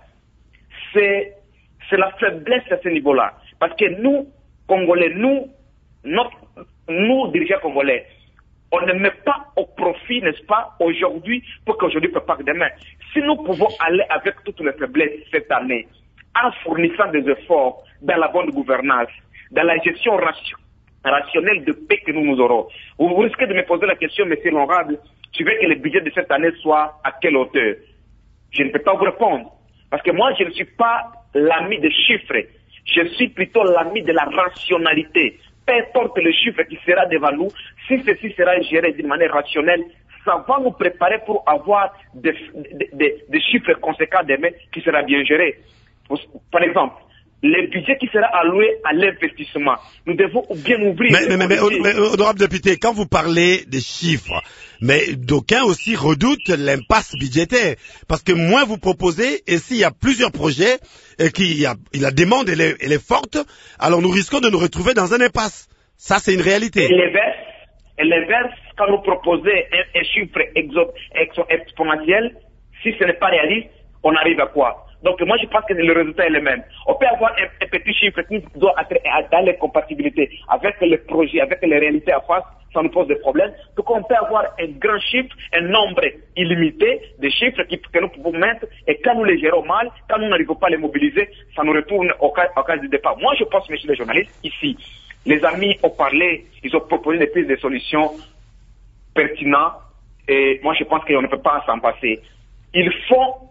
C'est, c'est la faiblesse à ce niveau-là. Parce que nous, Congolais, nous, notre, nous, dirigeants congolais, on ne met pas au profit, n'est-ce pas, aujourd'hui, pour qu'aujourd'hui prépare demain. Si nous pouvons aller avec toutes les faiblesses cette année, en fournissant des efforts dans la bonne gouvernance, dans la gestion ration, rationnelle de paix que nous nous aurons, vous, vous risquez de me poser la question, monsieur l'honorable, tu veux que le budget de cette année soit à quelle hauteur? Je ne peux pas vous répondre. Parce que moi, je ne suis pas l'ami des chiffres. Je suis plutôt l'ami de la rationalité. Peu importe le chiffre qui sera devant nous, si ceci sera géré d'une manière rationnelle, ça va nous préparer pour avoir des, des, des, des chiffres conséquents demain qui sera bien géré. Par exemple, le budget qui sera alloué à l'investissement, nous devons bien ouvrir. Mais, mais, mais, mais, mais honorable député, quand vous parlez des chiffres, mais d'aucuns aussi redoutent l'impasse budgétaire. Parce que moins vous proposez, et s'il y a plusieurs projets, et qu'il y a, la demande elle est, elle est forte, alors nous risquons de nous retrouver dans un impasse. Ça, c'est une réalité. Et l'inverse, et l'inverse, quand nous proposons un, un chiffre exo, exo, exponentiel, si ce n'est pas réaliste, on arrive à quoi? Donc moi je pense que le résultat est le même. On peut avoir un, un petit chiffre qui doit être dans les compatibilités avec les projets, avec les réalités à face, ça nous pose des problèmes. Donc on peut avoir un grand chiffre, un nombre illimité de chiffres qui, que nous pouvons mettre, et quand nous les gérons mal, quand nous n'arrivons pas à les mobiliser, ça nous retourne au cas, au cas du départ. Moi je pense, messieurs les journalistes, ici, les amis ont parlé, ils ont proposé des pistes de solutions pertinentes, et moi je pense qu'on ne peut pas s'en passer. Il faut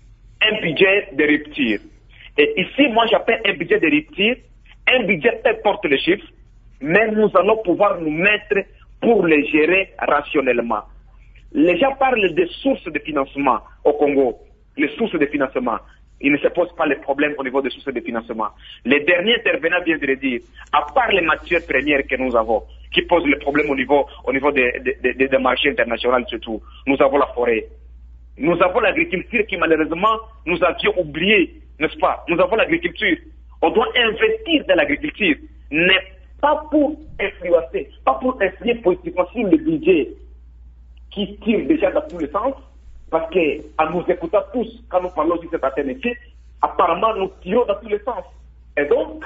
un budget de rupture. Et ici, moi, j'appelle un budget de rupture, un budget peu importe les chiffres, mais nous allons pouvoir nous mettre pour les gérer rationnellement. Les gens parlent des sources de financement au Congo, les sources de financement. Ils ne se posent pas les problèmes au niveau des sources de financement. Les derniers intervenants viennent de le dire, à part les matières premières que nous avons, qui posent le problème au niveau, au niveau des, des, des, des marchés internationaux surtout, nous avons la forêt. Nous avons l'agriculture qui malheureusement nous avions oublié, n'est-ce pas? Nous avons l'agriculture. On doit investir dans l'agriculture, n'est pas pour influencer, pas pour influer politiquement sur le budget qui tire déjà dans tous les sens, parce que en nous écoutant tous, quand nous parlons de cette activité, apparemment nous tirons dans tous les sens. Et donc,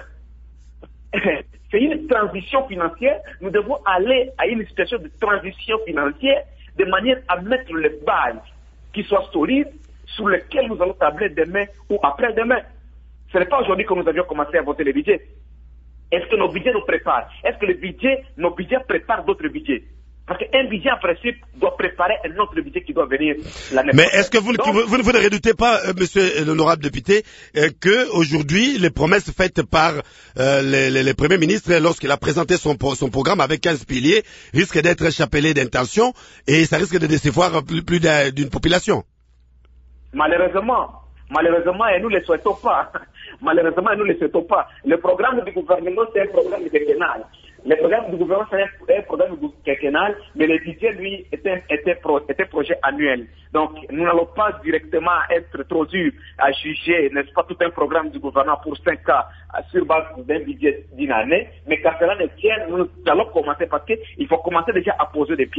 c'est une transition financière, nous devons aller à une situation de transition financière de manière à mettre les bases qui soient solides, sur lesquels nous allons tabler demain ou après-demain. Ce n'est pas aujourd'hui que nous avions commencé à voter les budgets. Est-ce que nos budgets nous préparent? Est-ce que les budgets, nos budgets préparent d'autres budgets? Parce qu'un budget, en principe, doit préparer un autre budget qui doit venir l'année prochaine. Mais est-ce que vous, Donc, vous, vous, vous ne redoutez pas, euh, monsieur l'honorable député, euh, que aujourd'hui les promesses faites par euh, les, les, les premiers ministres lorsqu'il a présenté son, son programme avec quinze piliers risquent d'être chapelés d'intention et ça risque de décevoir plus, plus d'une population? Malheureusement, malheureusement, et nous ne le souhaitons pas. Malheureusement, nous ne le souhaitons pas. Le programme du gouvernement, c'est un programme quinquennal. Le programme du gouvernement, c'est un, un programme quinquennal, mais le budget, lui, est un, est un, pro, est un projet annuel. Donc, nous n'allons pas directement être trop durs à juger, n'est-ce pas, tout un programme du gouvernement pour cinq ans sur base d'un budget d'une année. Mais quand cela ne tienne, nous allons commencer parce qu'il faut commencer déjà à poser des pierres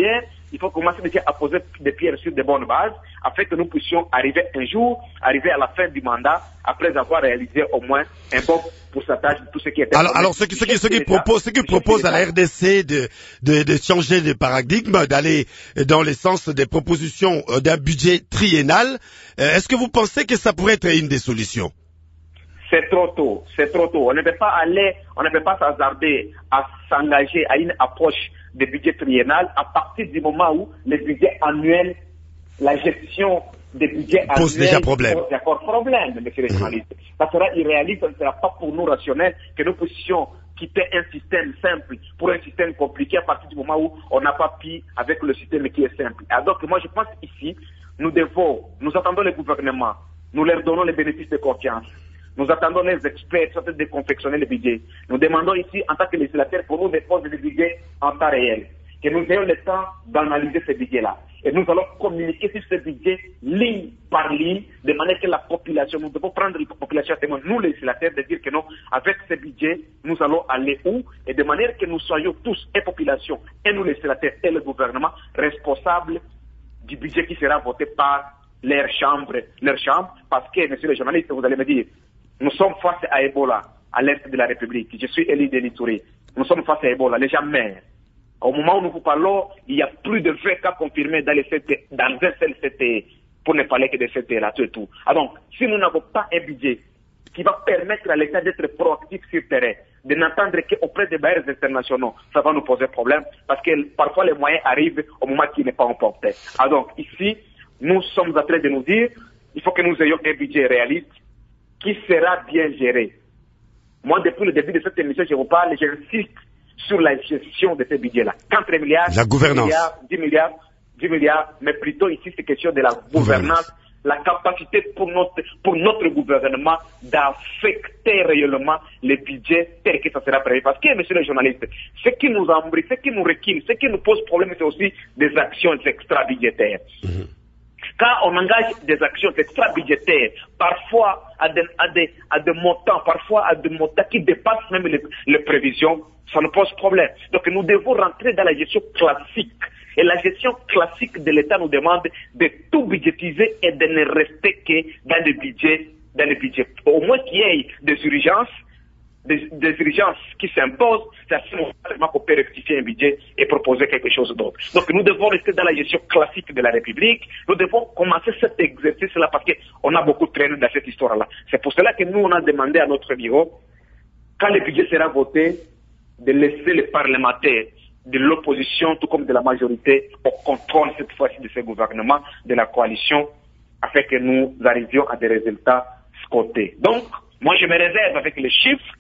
il faut commencer déjà à poser des pierres sur de bonnes bases, afin que nous puissions arriver un jour, arriver à la fin du mandat, après avoir réalisé au moins un bon pourcentage de tout ce qui était... Alors, alors ce qui, ce qui, ce qui propose, ce qui propose à la R D C de, de, de changer de paradigme, d'aller dans le sens des propositions d'un budget triennal, est-ce que vous pensez que ça pourrait être une des solutions? C'est trop tôt, c'est trop tôt. On ne peut pas aller, on ne peut pas s'hasarder à s'engager à une approche de budget triennal à partir du moment où le budget annuel, la gestion des budgets annuels pose déjà problème. Pose d'accord problème, monsieur le journaliste. Ça sera irréaliste, ce ne sera pas pour nous rationnel que nous puissions quitter un système simple pour un système compliqué à partir du moment où on n'a pas pu avec le système qui est simple. Alors que moi je pense ici, nous devons, nous attendons le gouvernement, nous leur donnons les bénéfices de confiance. Nous attendons les experts sur de confectionner le budget. Nous demandons ici, en tant que législateurs, pour nous déposer le budget en temps réel. Que nous ayons le temps d'analyser ce budget-là. Et nous allons communiquer sur ce budget ligne par ligne, de manière que la population, nous devons prendre la population à témoin, nous les législateurs, de dire que non, avec ce budget, nous allons aller où? Et de manière que nous soyons tous, et population, et nous les législateurs, et le gouvernement, responsables du budget qui sera voté par leur chambre, leur chambre, parce que, monsieur le journaliste, vous allez me dire, nous sommes face à Ebola, à l'est de la République. Je suis Élie Delitouré. Nous sommes face à Ebola. Les gens meurent. Au moment où nous vous parlons, il y a plus de vingt cas confirmés dans, les C T, dans un seul C T, pour ne parler que de C T là, tout et tout. Ah donc, si nous n'avons pas un budget qui va permettre à l'État d'être proactif sur le terrain, de n'entendre qu'auprès des bailleurs internationaux, ça va nous poser problème, parce que parfois les moyens arrivent au moment qui n'est pas emporté. Ah donc, ici, nous sommes en train de nous dire, il faut que nous ayons un budget réaliste, qui sera bien géré. Moi, depuis le début de cette émission, je vous parle, j'insiste sur la gestion de ce budget-là. quatre milliards, la gouvernance. dix milliards, dix milliards, mais plutôt ici, c'est question de la gouvernance, la capacité pour notre, pour notre gouvernement d'affecter réellement les budgets tel que ça sera prévu. Parce que, monsieur le journaliste, ce qui nous embrouille, ce qui nous recule, ce qui nous pose problème, c'est aussi des actions extra-budgétaires. Mm-hmm. Quand on engage des actions extra-budgétaires, parfois à des, à, des, à des montants, parfois à des montants qui dépassent même les, les prévisions, ça nous pose problème. Donc nous devons rentrer dans la gestion classique. Et la gestion classique de l'État nous demande de tout budgétiser et de ne rester que dans le budget, dans le budget. Au moins qu'il y ait des urgences, Des, des urgences qui s'imposent, c'est à ce moment qu'on peut rectifier un budget et proposer quelque chose d'autre. Donc nous devons rester dans la gestion classique de la République. Nous devons commencer cet exercice-là parce qu'on a beaucoup traîné dans cette histoire-là. C'est pour cela que nous, on a demandé à notre bureau, quand le budget sera voté, de laisser les parlementaires de l'opposition, tout comme de la majorité, au contrôle cette fois-ci de ce gouvernement, de la coalition, afin que nous arrivions à des résultats scotés. Donc, moi je me réserve avec les chiffres,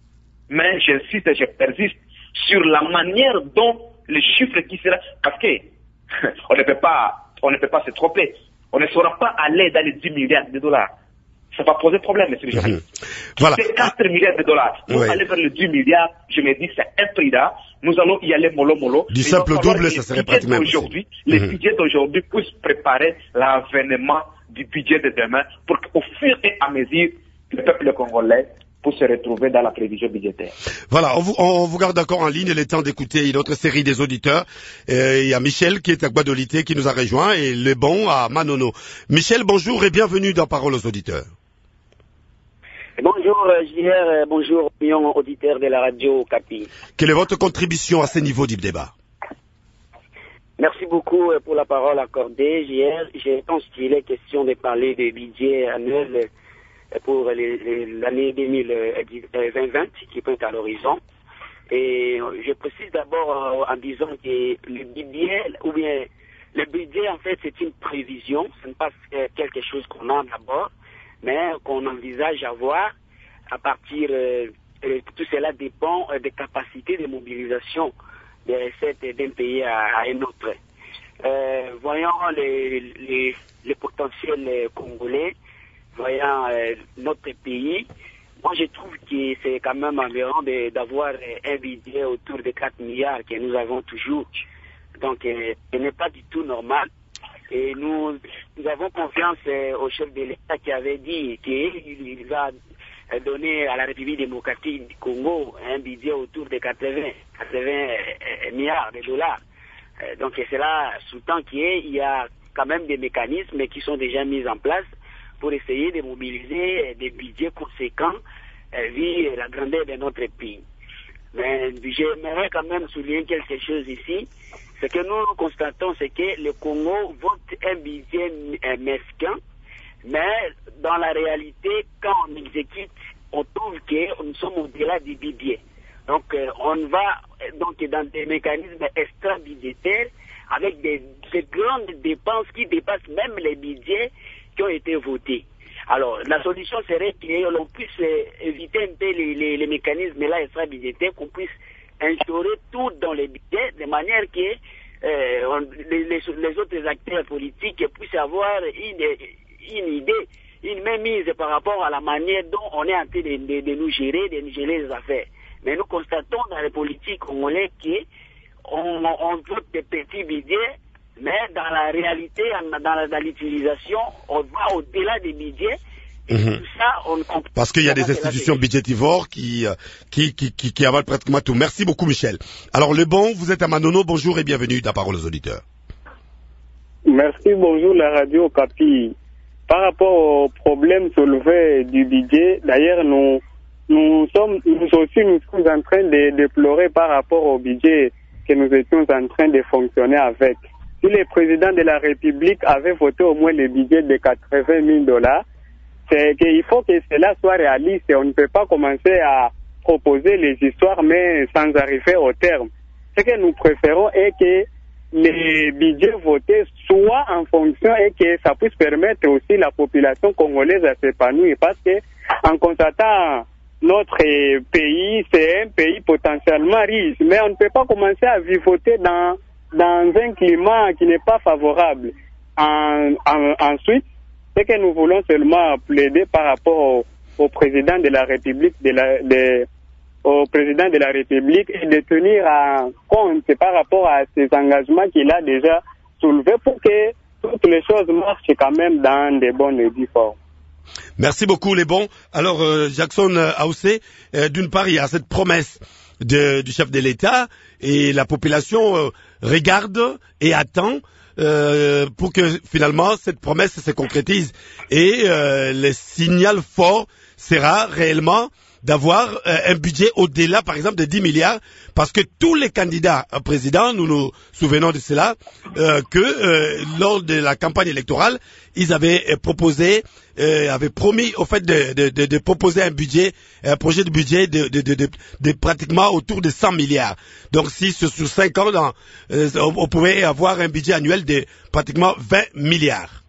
mais j'insiste et je persiste sur la manière dont les chiffres qui seront... Parce que on ne peut pas, on ne peut pas se tromper. On ne saura pas aller dans les dix milliards de dollars. Ça va poser problème, monsieur le journaliste. Voilà. C'est quatre milliards de dollars. Nous oui. aller vers les dix milliards, je me dis, c'est un prix là. Nous allons y aller mollo mollo. Du simple double, ça serait pratiquement aujourd'hui. Les mmh. budgets d'aujourd'hui puissent préparer l'avènement du budget de demain pour qu'au fur et à mesure, le peuple congolais pour se retrouver dans la prévision budgétaire. Voilà, on vous, on vous garde encore en ligne, il est temps d'écouter une autre série des auditeurs. Euh, il y a Michel qui est à Guadolité qui nous a rejoint et le bon à Manono. Michel, bonjour et bienvenue dans Parole aux auditeurs. Bonjour J R, bonjour millions auditeurs de la radio Capi. Quelle est votre contribution à ce niveau du débat? Merci beaucoup pour la parole accordée, J R. Je pense qu'il est question de parler des budgets annuels pour l'année deux mille vingt qui pointe à l'horizon. Et je précise d'abord en disant que le budget, ou bien le budget en fait c'est une prévision, ce n'est pas quelque chose qu'on a d'abord, mais qu'on envisage avoir à partir, euh, tout cela dépend des capacités de mobilisation des recettes d'un pays à, à un autre. Euh, voyant les, les, les potentiels congolais, voyant euh, notre pays, moi je trouve que c'est quand même environ d'avoir un budget autour de quatre milliards que nous avons toujours. Donc euh, ce n'est pas du tout normal. Et nous, nous avons confiance euh, au chef de l'État qui avait dit qu'il va euh, donner à la République démocratique du Congo un budget autour de quatre-vingts milliards de dollars. Euh, donc cela sous-tend qu'il y a quand même des mécanismes qui sont déjà mis en place pour essayer de mobiliser des budgets conséquents euh, vu la grandeur de notre pays. Mais j'aimerais quand même souligner quelque chose ici. Ce que nous constatons, c'est que le Congo vote un budget mesquin, mais dans la réalité, quand on exécute, on trouve que nous sommes au-delà du budget. Donc, euh, on va donc dans des mécanismes extra-budgétaires avec des, des grandes dépenses qui dépassent même les budgets qui ont été votés. Alors, la solution serait que l'on puisse euh, éviter un peu les, les, les mécanismes là extra-budgétaires, qu'on puisse instaurer tout dans les budgets de manière que euh, on, les, les, les autres acteurs politiques puissent avoir une, une idée, une mainmise par rapport à la manière dont on est en train de, de, de nous gérer, de nous gérer les affaires. Mais nous constatons dans les politiques congolaises qu'on on vote des petits budgets, mais dans la réalité, dans, dans l'utilisation, on va au-delà des budgets. Mmh. Tout ça, on comprend. Parce qu'il y a des institutions budgétivores qui, qui, qui, qui, qui avalent pratiquement tout. Merci beaucoup, Michel. Alors, le bon, vous êtes à Manono. Bonjour et bienvenue. La parole aux auditeurs. Merci, bonjour, la radio Capi. Par rapport au problème soulevé du budget, d'ailleurs, nous, nous sommes, nous aussi, nous sommes en train de déplorer par rapport au budget que nous étions en train de fonctionner avec. Si le président de la République avait voté au moins le budget de quatre-vingt mille dollars, c'est qu'il faut que cela soit réaliste et on ne peut pas commencer à proposer les histoires mais sans arriver au terme. Ce que nous préférons est que les budgets votés soient en fonction et que ça puisse permettre aussi la population congolaise à s'épanouir parce que en constatant notre pays, c'est un pays potentiellement riche, mais on ne peut pas commencer à vivoter dans dans un climat qui n'est pas favorable. En, en, ensuite, ce que nous voulons seulement plaider par rapport au, au président de la République, de la, de, au président de la République, et de tenir en compte par rapport à ces engagements qu'il a déjà soulevés pour que toutes les choses marchent quand même dans de bonnes et due formes. Merci beaucoup, les bons. Alors, euh, Jackson Aoussé, euh, d'une part, il y a cette promesse de, du chef de l'État et la population euh, regarde et attend euh, pour que finalement cette promesse se concrétise. Et euh, le signal fort sera réellement d'avoir euh, un budget au-delà, par exemple, de dix milliards, parce que tous les candidats à président, nous nous souvenons de cela, euh, que euh, lors de la campagne électorale, ils avaient euh, proposé, euh, avaient promis au fait de, de, de, de proposer un budget, un projet de budget de, de, de, de, de pratiquement autour de cent milliards. Donc si sur cinq ans, dans, euh, on, on pouvait avoir un budget annuel de pratiquement vingt milliards.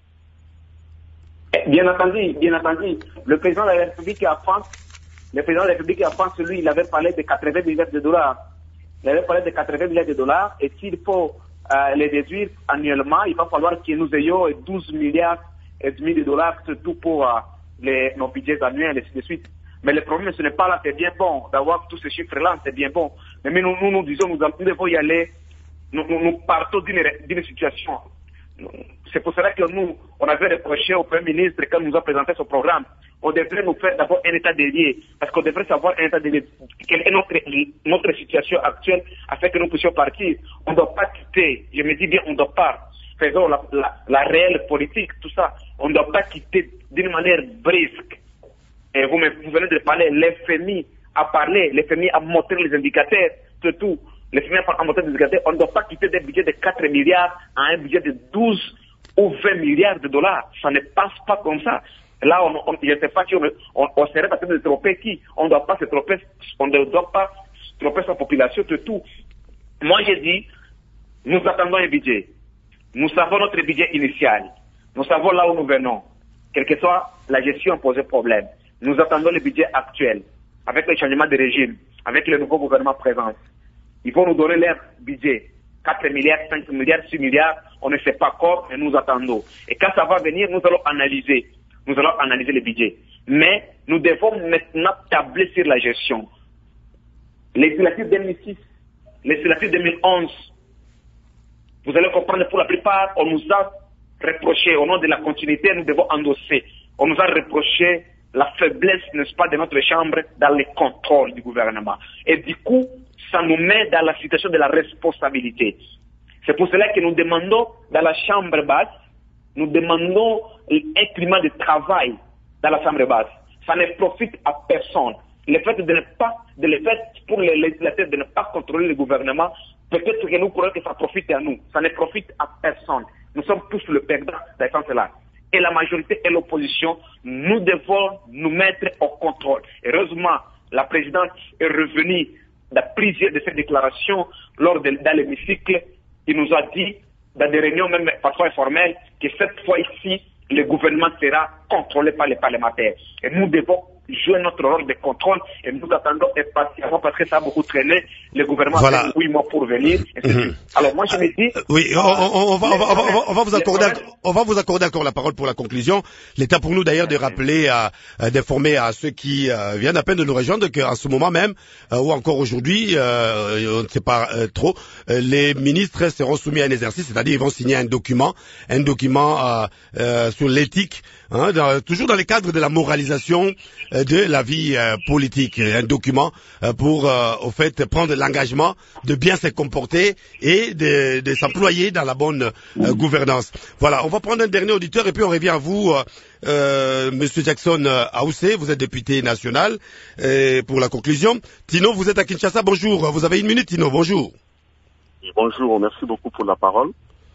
Bien entendu, bien entendu, le président de la République en France, le président de la République en France, lui, il avait parlé de quatre-vingts milliards de dollars. Il avait parlé de quatre-vingts milliards de dollars, et s'il faut euh, les déduire annuellement, il va falloir que nous ayons douze milliards et demi de dollars, surtout pour euh, les, nos budgets annuels, et ainsi de suite. Mais le problème, ce n'est pas là, c'est bien bon d'avoir tous ces chiffres-là, c'est bien bon. Mais nous, nous, nous disons, nous, nous devons y aller, nous, nous, nous partons d'une situation. C'est pour cela que nous, on avait reproché au Premier ministre quand nous a présenté ce programme. On devrait nous faire d'abord un état des lieux, parce qu'on devrait savoir un état des lieux, quelle est notre, notre situation actuelle afin que nous puissions partir. On ne doit pas quitter, je me dis bien, on ne doit pas, faisons la, la, la réelle politique, tout ça, on ne doit pas quitter d'une manière brisque. Et vous, vous venez de parler, l'F M I a parlé, l'F M I a montré les indicateurs, surtout, l'F M I a montré les indicateurs, on ne doit pas quitter des budgets de quatre milliards à un budget de douze ou vingt milliards de dollars. Ça ne passe pas comme ça. Là, on, on, je ne sais pas si on, on, on serait en train de tromper qui. On ne doit pas se tromper, on ne doit pas tromper sa population, surtout. Moi, j'ai dit, nous attendons un budget. Nous savons notre budget initial. Nous savons là où nous venons. Quelle que soit la gestion posée problème. Nous attendons le budget actuel. Avec le changement de régime, avec le nouveau gouvernement présent. Ils vont nous donner leur budget. quatre milliards, cinq milliards, six milliards, on ne sait pas encore, mais nous attendons. Et quand ça va venir, nous allons analyser. Nous allons analyser le budget. Mais nous devons maintenant tabler sur la gestion. Législative deux mille six, législative deux mille onze, vous allez comprendre, pour la plupart, on nous a reproché, au nom de la continuité, nous devons endosser. On nous a reproché la faiblesse, n'est-ce pas, de notre chambre dans le contrôle du gouvernement. Et du coup, ça nous met dans la situation de la responsabilité. C'est pour cela que nous demandons dans la chambre basse, nous demandons un climat de travail dans la chambre basse. Ça ne profite à personne. Le fait de ne pas, de le fait pour les législateurs de ne pas contrôler le gouvernement, peut-être que nous croyons que ça profite à nous. Ça ne profite à personne. Nous sommes tous le perdant dans cela. Et la majorité et l'opposition, nous devons nous mettre au contrôle. Heureusement, la présidente est revenue dans plusieurs de ses déclarations lors de, dans l'hémicycle. Il nous a dit, dans des réunions même parfois informelles, que cette fois ici, le gouvernement sera contrôlé par les parlementaires. Et nous devons jouer notre rôle de contrôle et nous attendons impatiemment parce que ça a beaucoup traîné. Le gouvernement voilà. a huit mois pour venir. Mmh. Alors moi je me dis... Oui, on, on, on, va, on, va, on, va, on, va vous accorder, on va vous accorder encore la parole pour la conclusion. L'État pour nous d'ailleurs de rappeler, euh, d'informer à ceux qui euh, viennent à peine de nous rejoindre qu'en ce moment même, euh, ou encore aujourd'hui, euh, on ne sait pas euh, trop, euh, les ministres seront soumis à un exercice, c'est-à-dire ils vont signer un document, un document euh, euh, sur l'éthique, hein, dans, toujours dans le cadre de la moralisation euh, de la vie euh, politique, un document euh, pour euh, au fait prendre l'engagement de bien se comporter et de, de s'employer dans la bonne euh, gouvernance. Voilà, on va prendre un dernier auditeur et puis on revient à vous, euh, euh, Monsieur Jackson Ahoussé, vous êtes député national. Et pour la conclusion, Tino, vous êtes à Kinshasa. Bonjour, vous avez une minute, Tino. Bonjour. Bonjour, merci beaucoup pour la parole.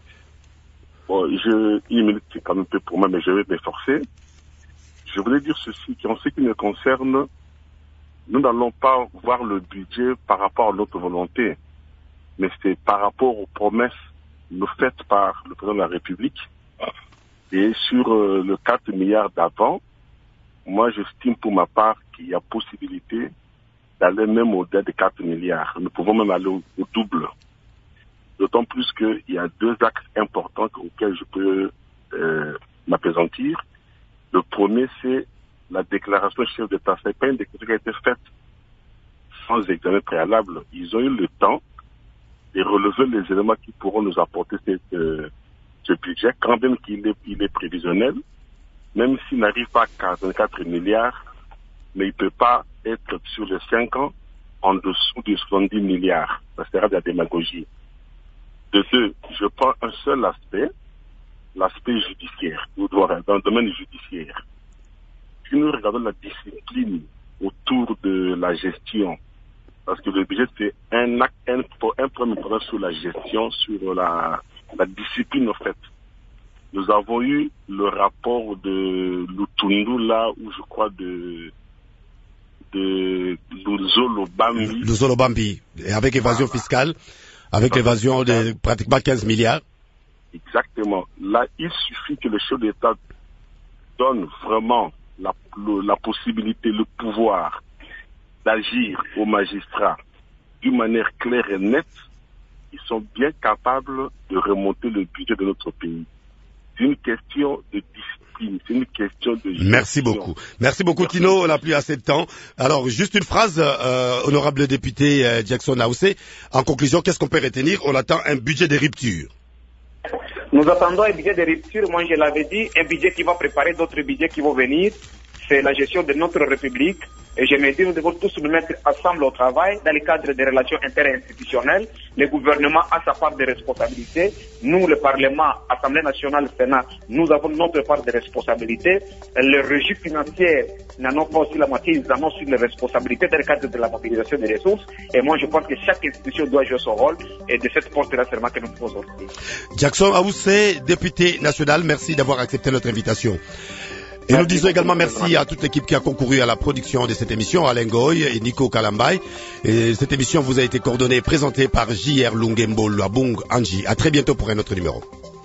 Bon, je, une minute c'est quand même peu pour moi, mais je vais m'efforcer. Je voulais dire ceci, qu'en ce qui me concerne, nous n'allons pas voir le budget par rapport à notre volonté, mais c'est par rapport aux promesses nous faites par le président de la République. Et sur euh, le quatre milliards d'avant, moi j'estime pour ma part qu'il y a possibilité d'aller même au-delà des quatre milliards. Nous pouvons même aller au, au double. D'autant plus qu'il y a deux axes importants auxquels je peux euh, m'appesantir. Le premier, c'est la déclaration du chef d'État. C'est pas une déclaration qui a été faite sans examen préalable. Ils ont eu le temps de relever les éléments qui pourront nous apporter cette, euh, ce budget, quand même qu'il est, il est prévisionnel, même s'il n'arrive pas à quarante-quatre milliards, mais il ne peut pas être sur les cinq ans en dessous de soixante-dix milliards. Ça sera de la démagogie. De deux, je prends un seul aspect, l'aspect judiciaire, dans le domaine judiciaire. Si nous regardons la discipline autour de la gestion, parce que le budget c'est un acte, un, un premier point sur la gestion, sur la, la discipline en fait. Nous avons eu le rapport de Lutundu là, où je crois de de Luzolo Bambi. Luzolo Bambi, avec évasion ah, fiscale. Avec l'évasion de pratiquement quinze milliards. Exactement. Là, il suffit que le chef d'État donne vraiment la, le, la possibilité, le pouvoir d'agir aux magistrats d'une manière claire et nette. Ils sont bien capables de remonter le budget de notre pays. C'est une question de discipline, c'est une question de gestion. Merci beaucoup. Merci beaucoup, Merci. Tino. On n'a plus assez de temps. Alors, juste une phrase, euh, honorable député euh, Jackson Ahoussé. En conclusion, qu'est-ce qu'on peut retenir? On attend un budget de rupture. Nous attendons un budget de rupture. Moi, je l'avais dit, un budget qui va préparer d'autres budgets qui vont venir. C'est la gestion de notre République. Et je me dis, nous devons tous nous mettre ensemble au travail dans le cadre des relations interinstitutionnelles. Le gouvernement a sa part de responsabilité. Nous, le Parlement, Assemblée nationale, Sénat, nous avons notre part de responsabilité. Les régies financières n'en ont pas aussi la moitié, ils en ont aussi les responsabilités dans le cadre de la mobilisation des ressources. Et moi, je pense que chaque institution doit jouer son rôle. Et de cette porte-là, seulement que nous pouvons sortir. Jackson Ahoussé, député national, merci d'avoir accepté notre invitation. Et nous disons également merci à toute l'équipe qui a concouru à la production de cette émission, Alain Goy et Nico Kalambay. Et cette émission vous a été coordonnée et présentée par J R Lungembo Luabung Anji. À très bientôt pour un autre numéro.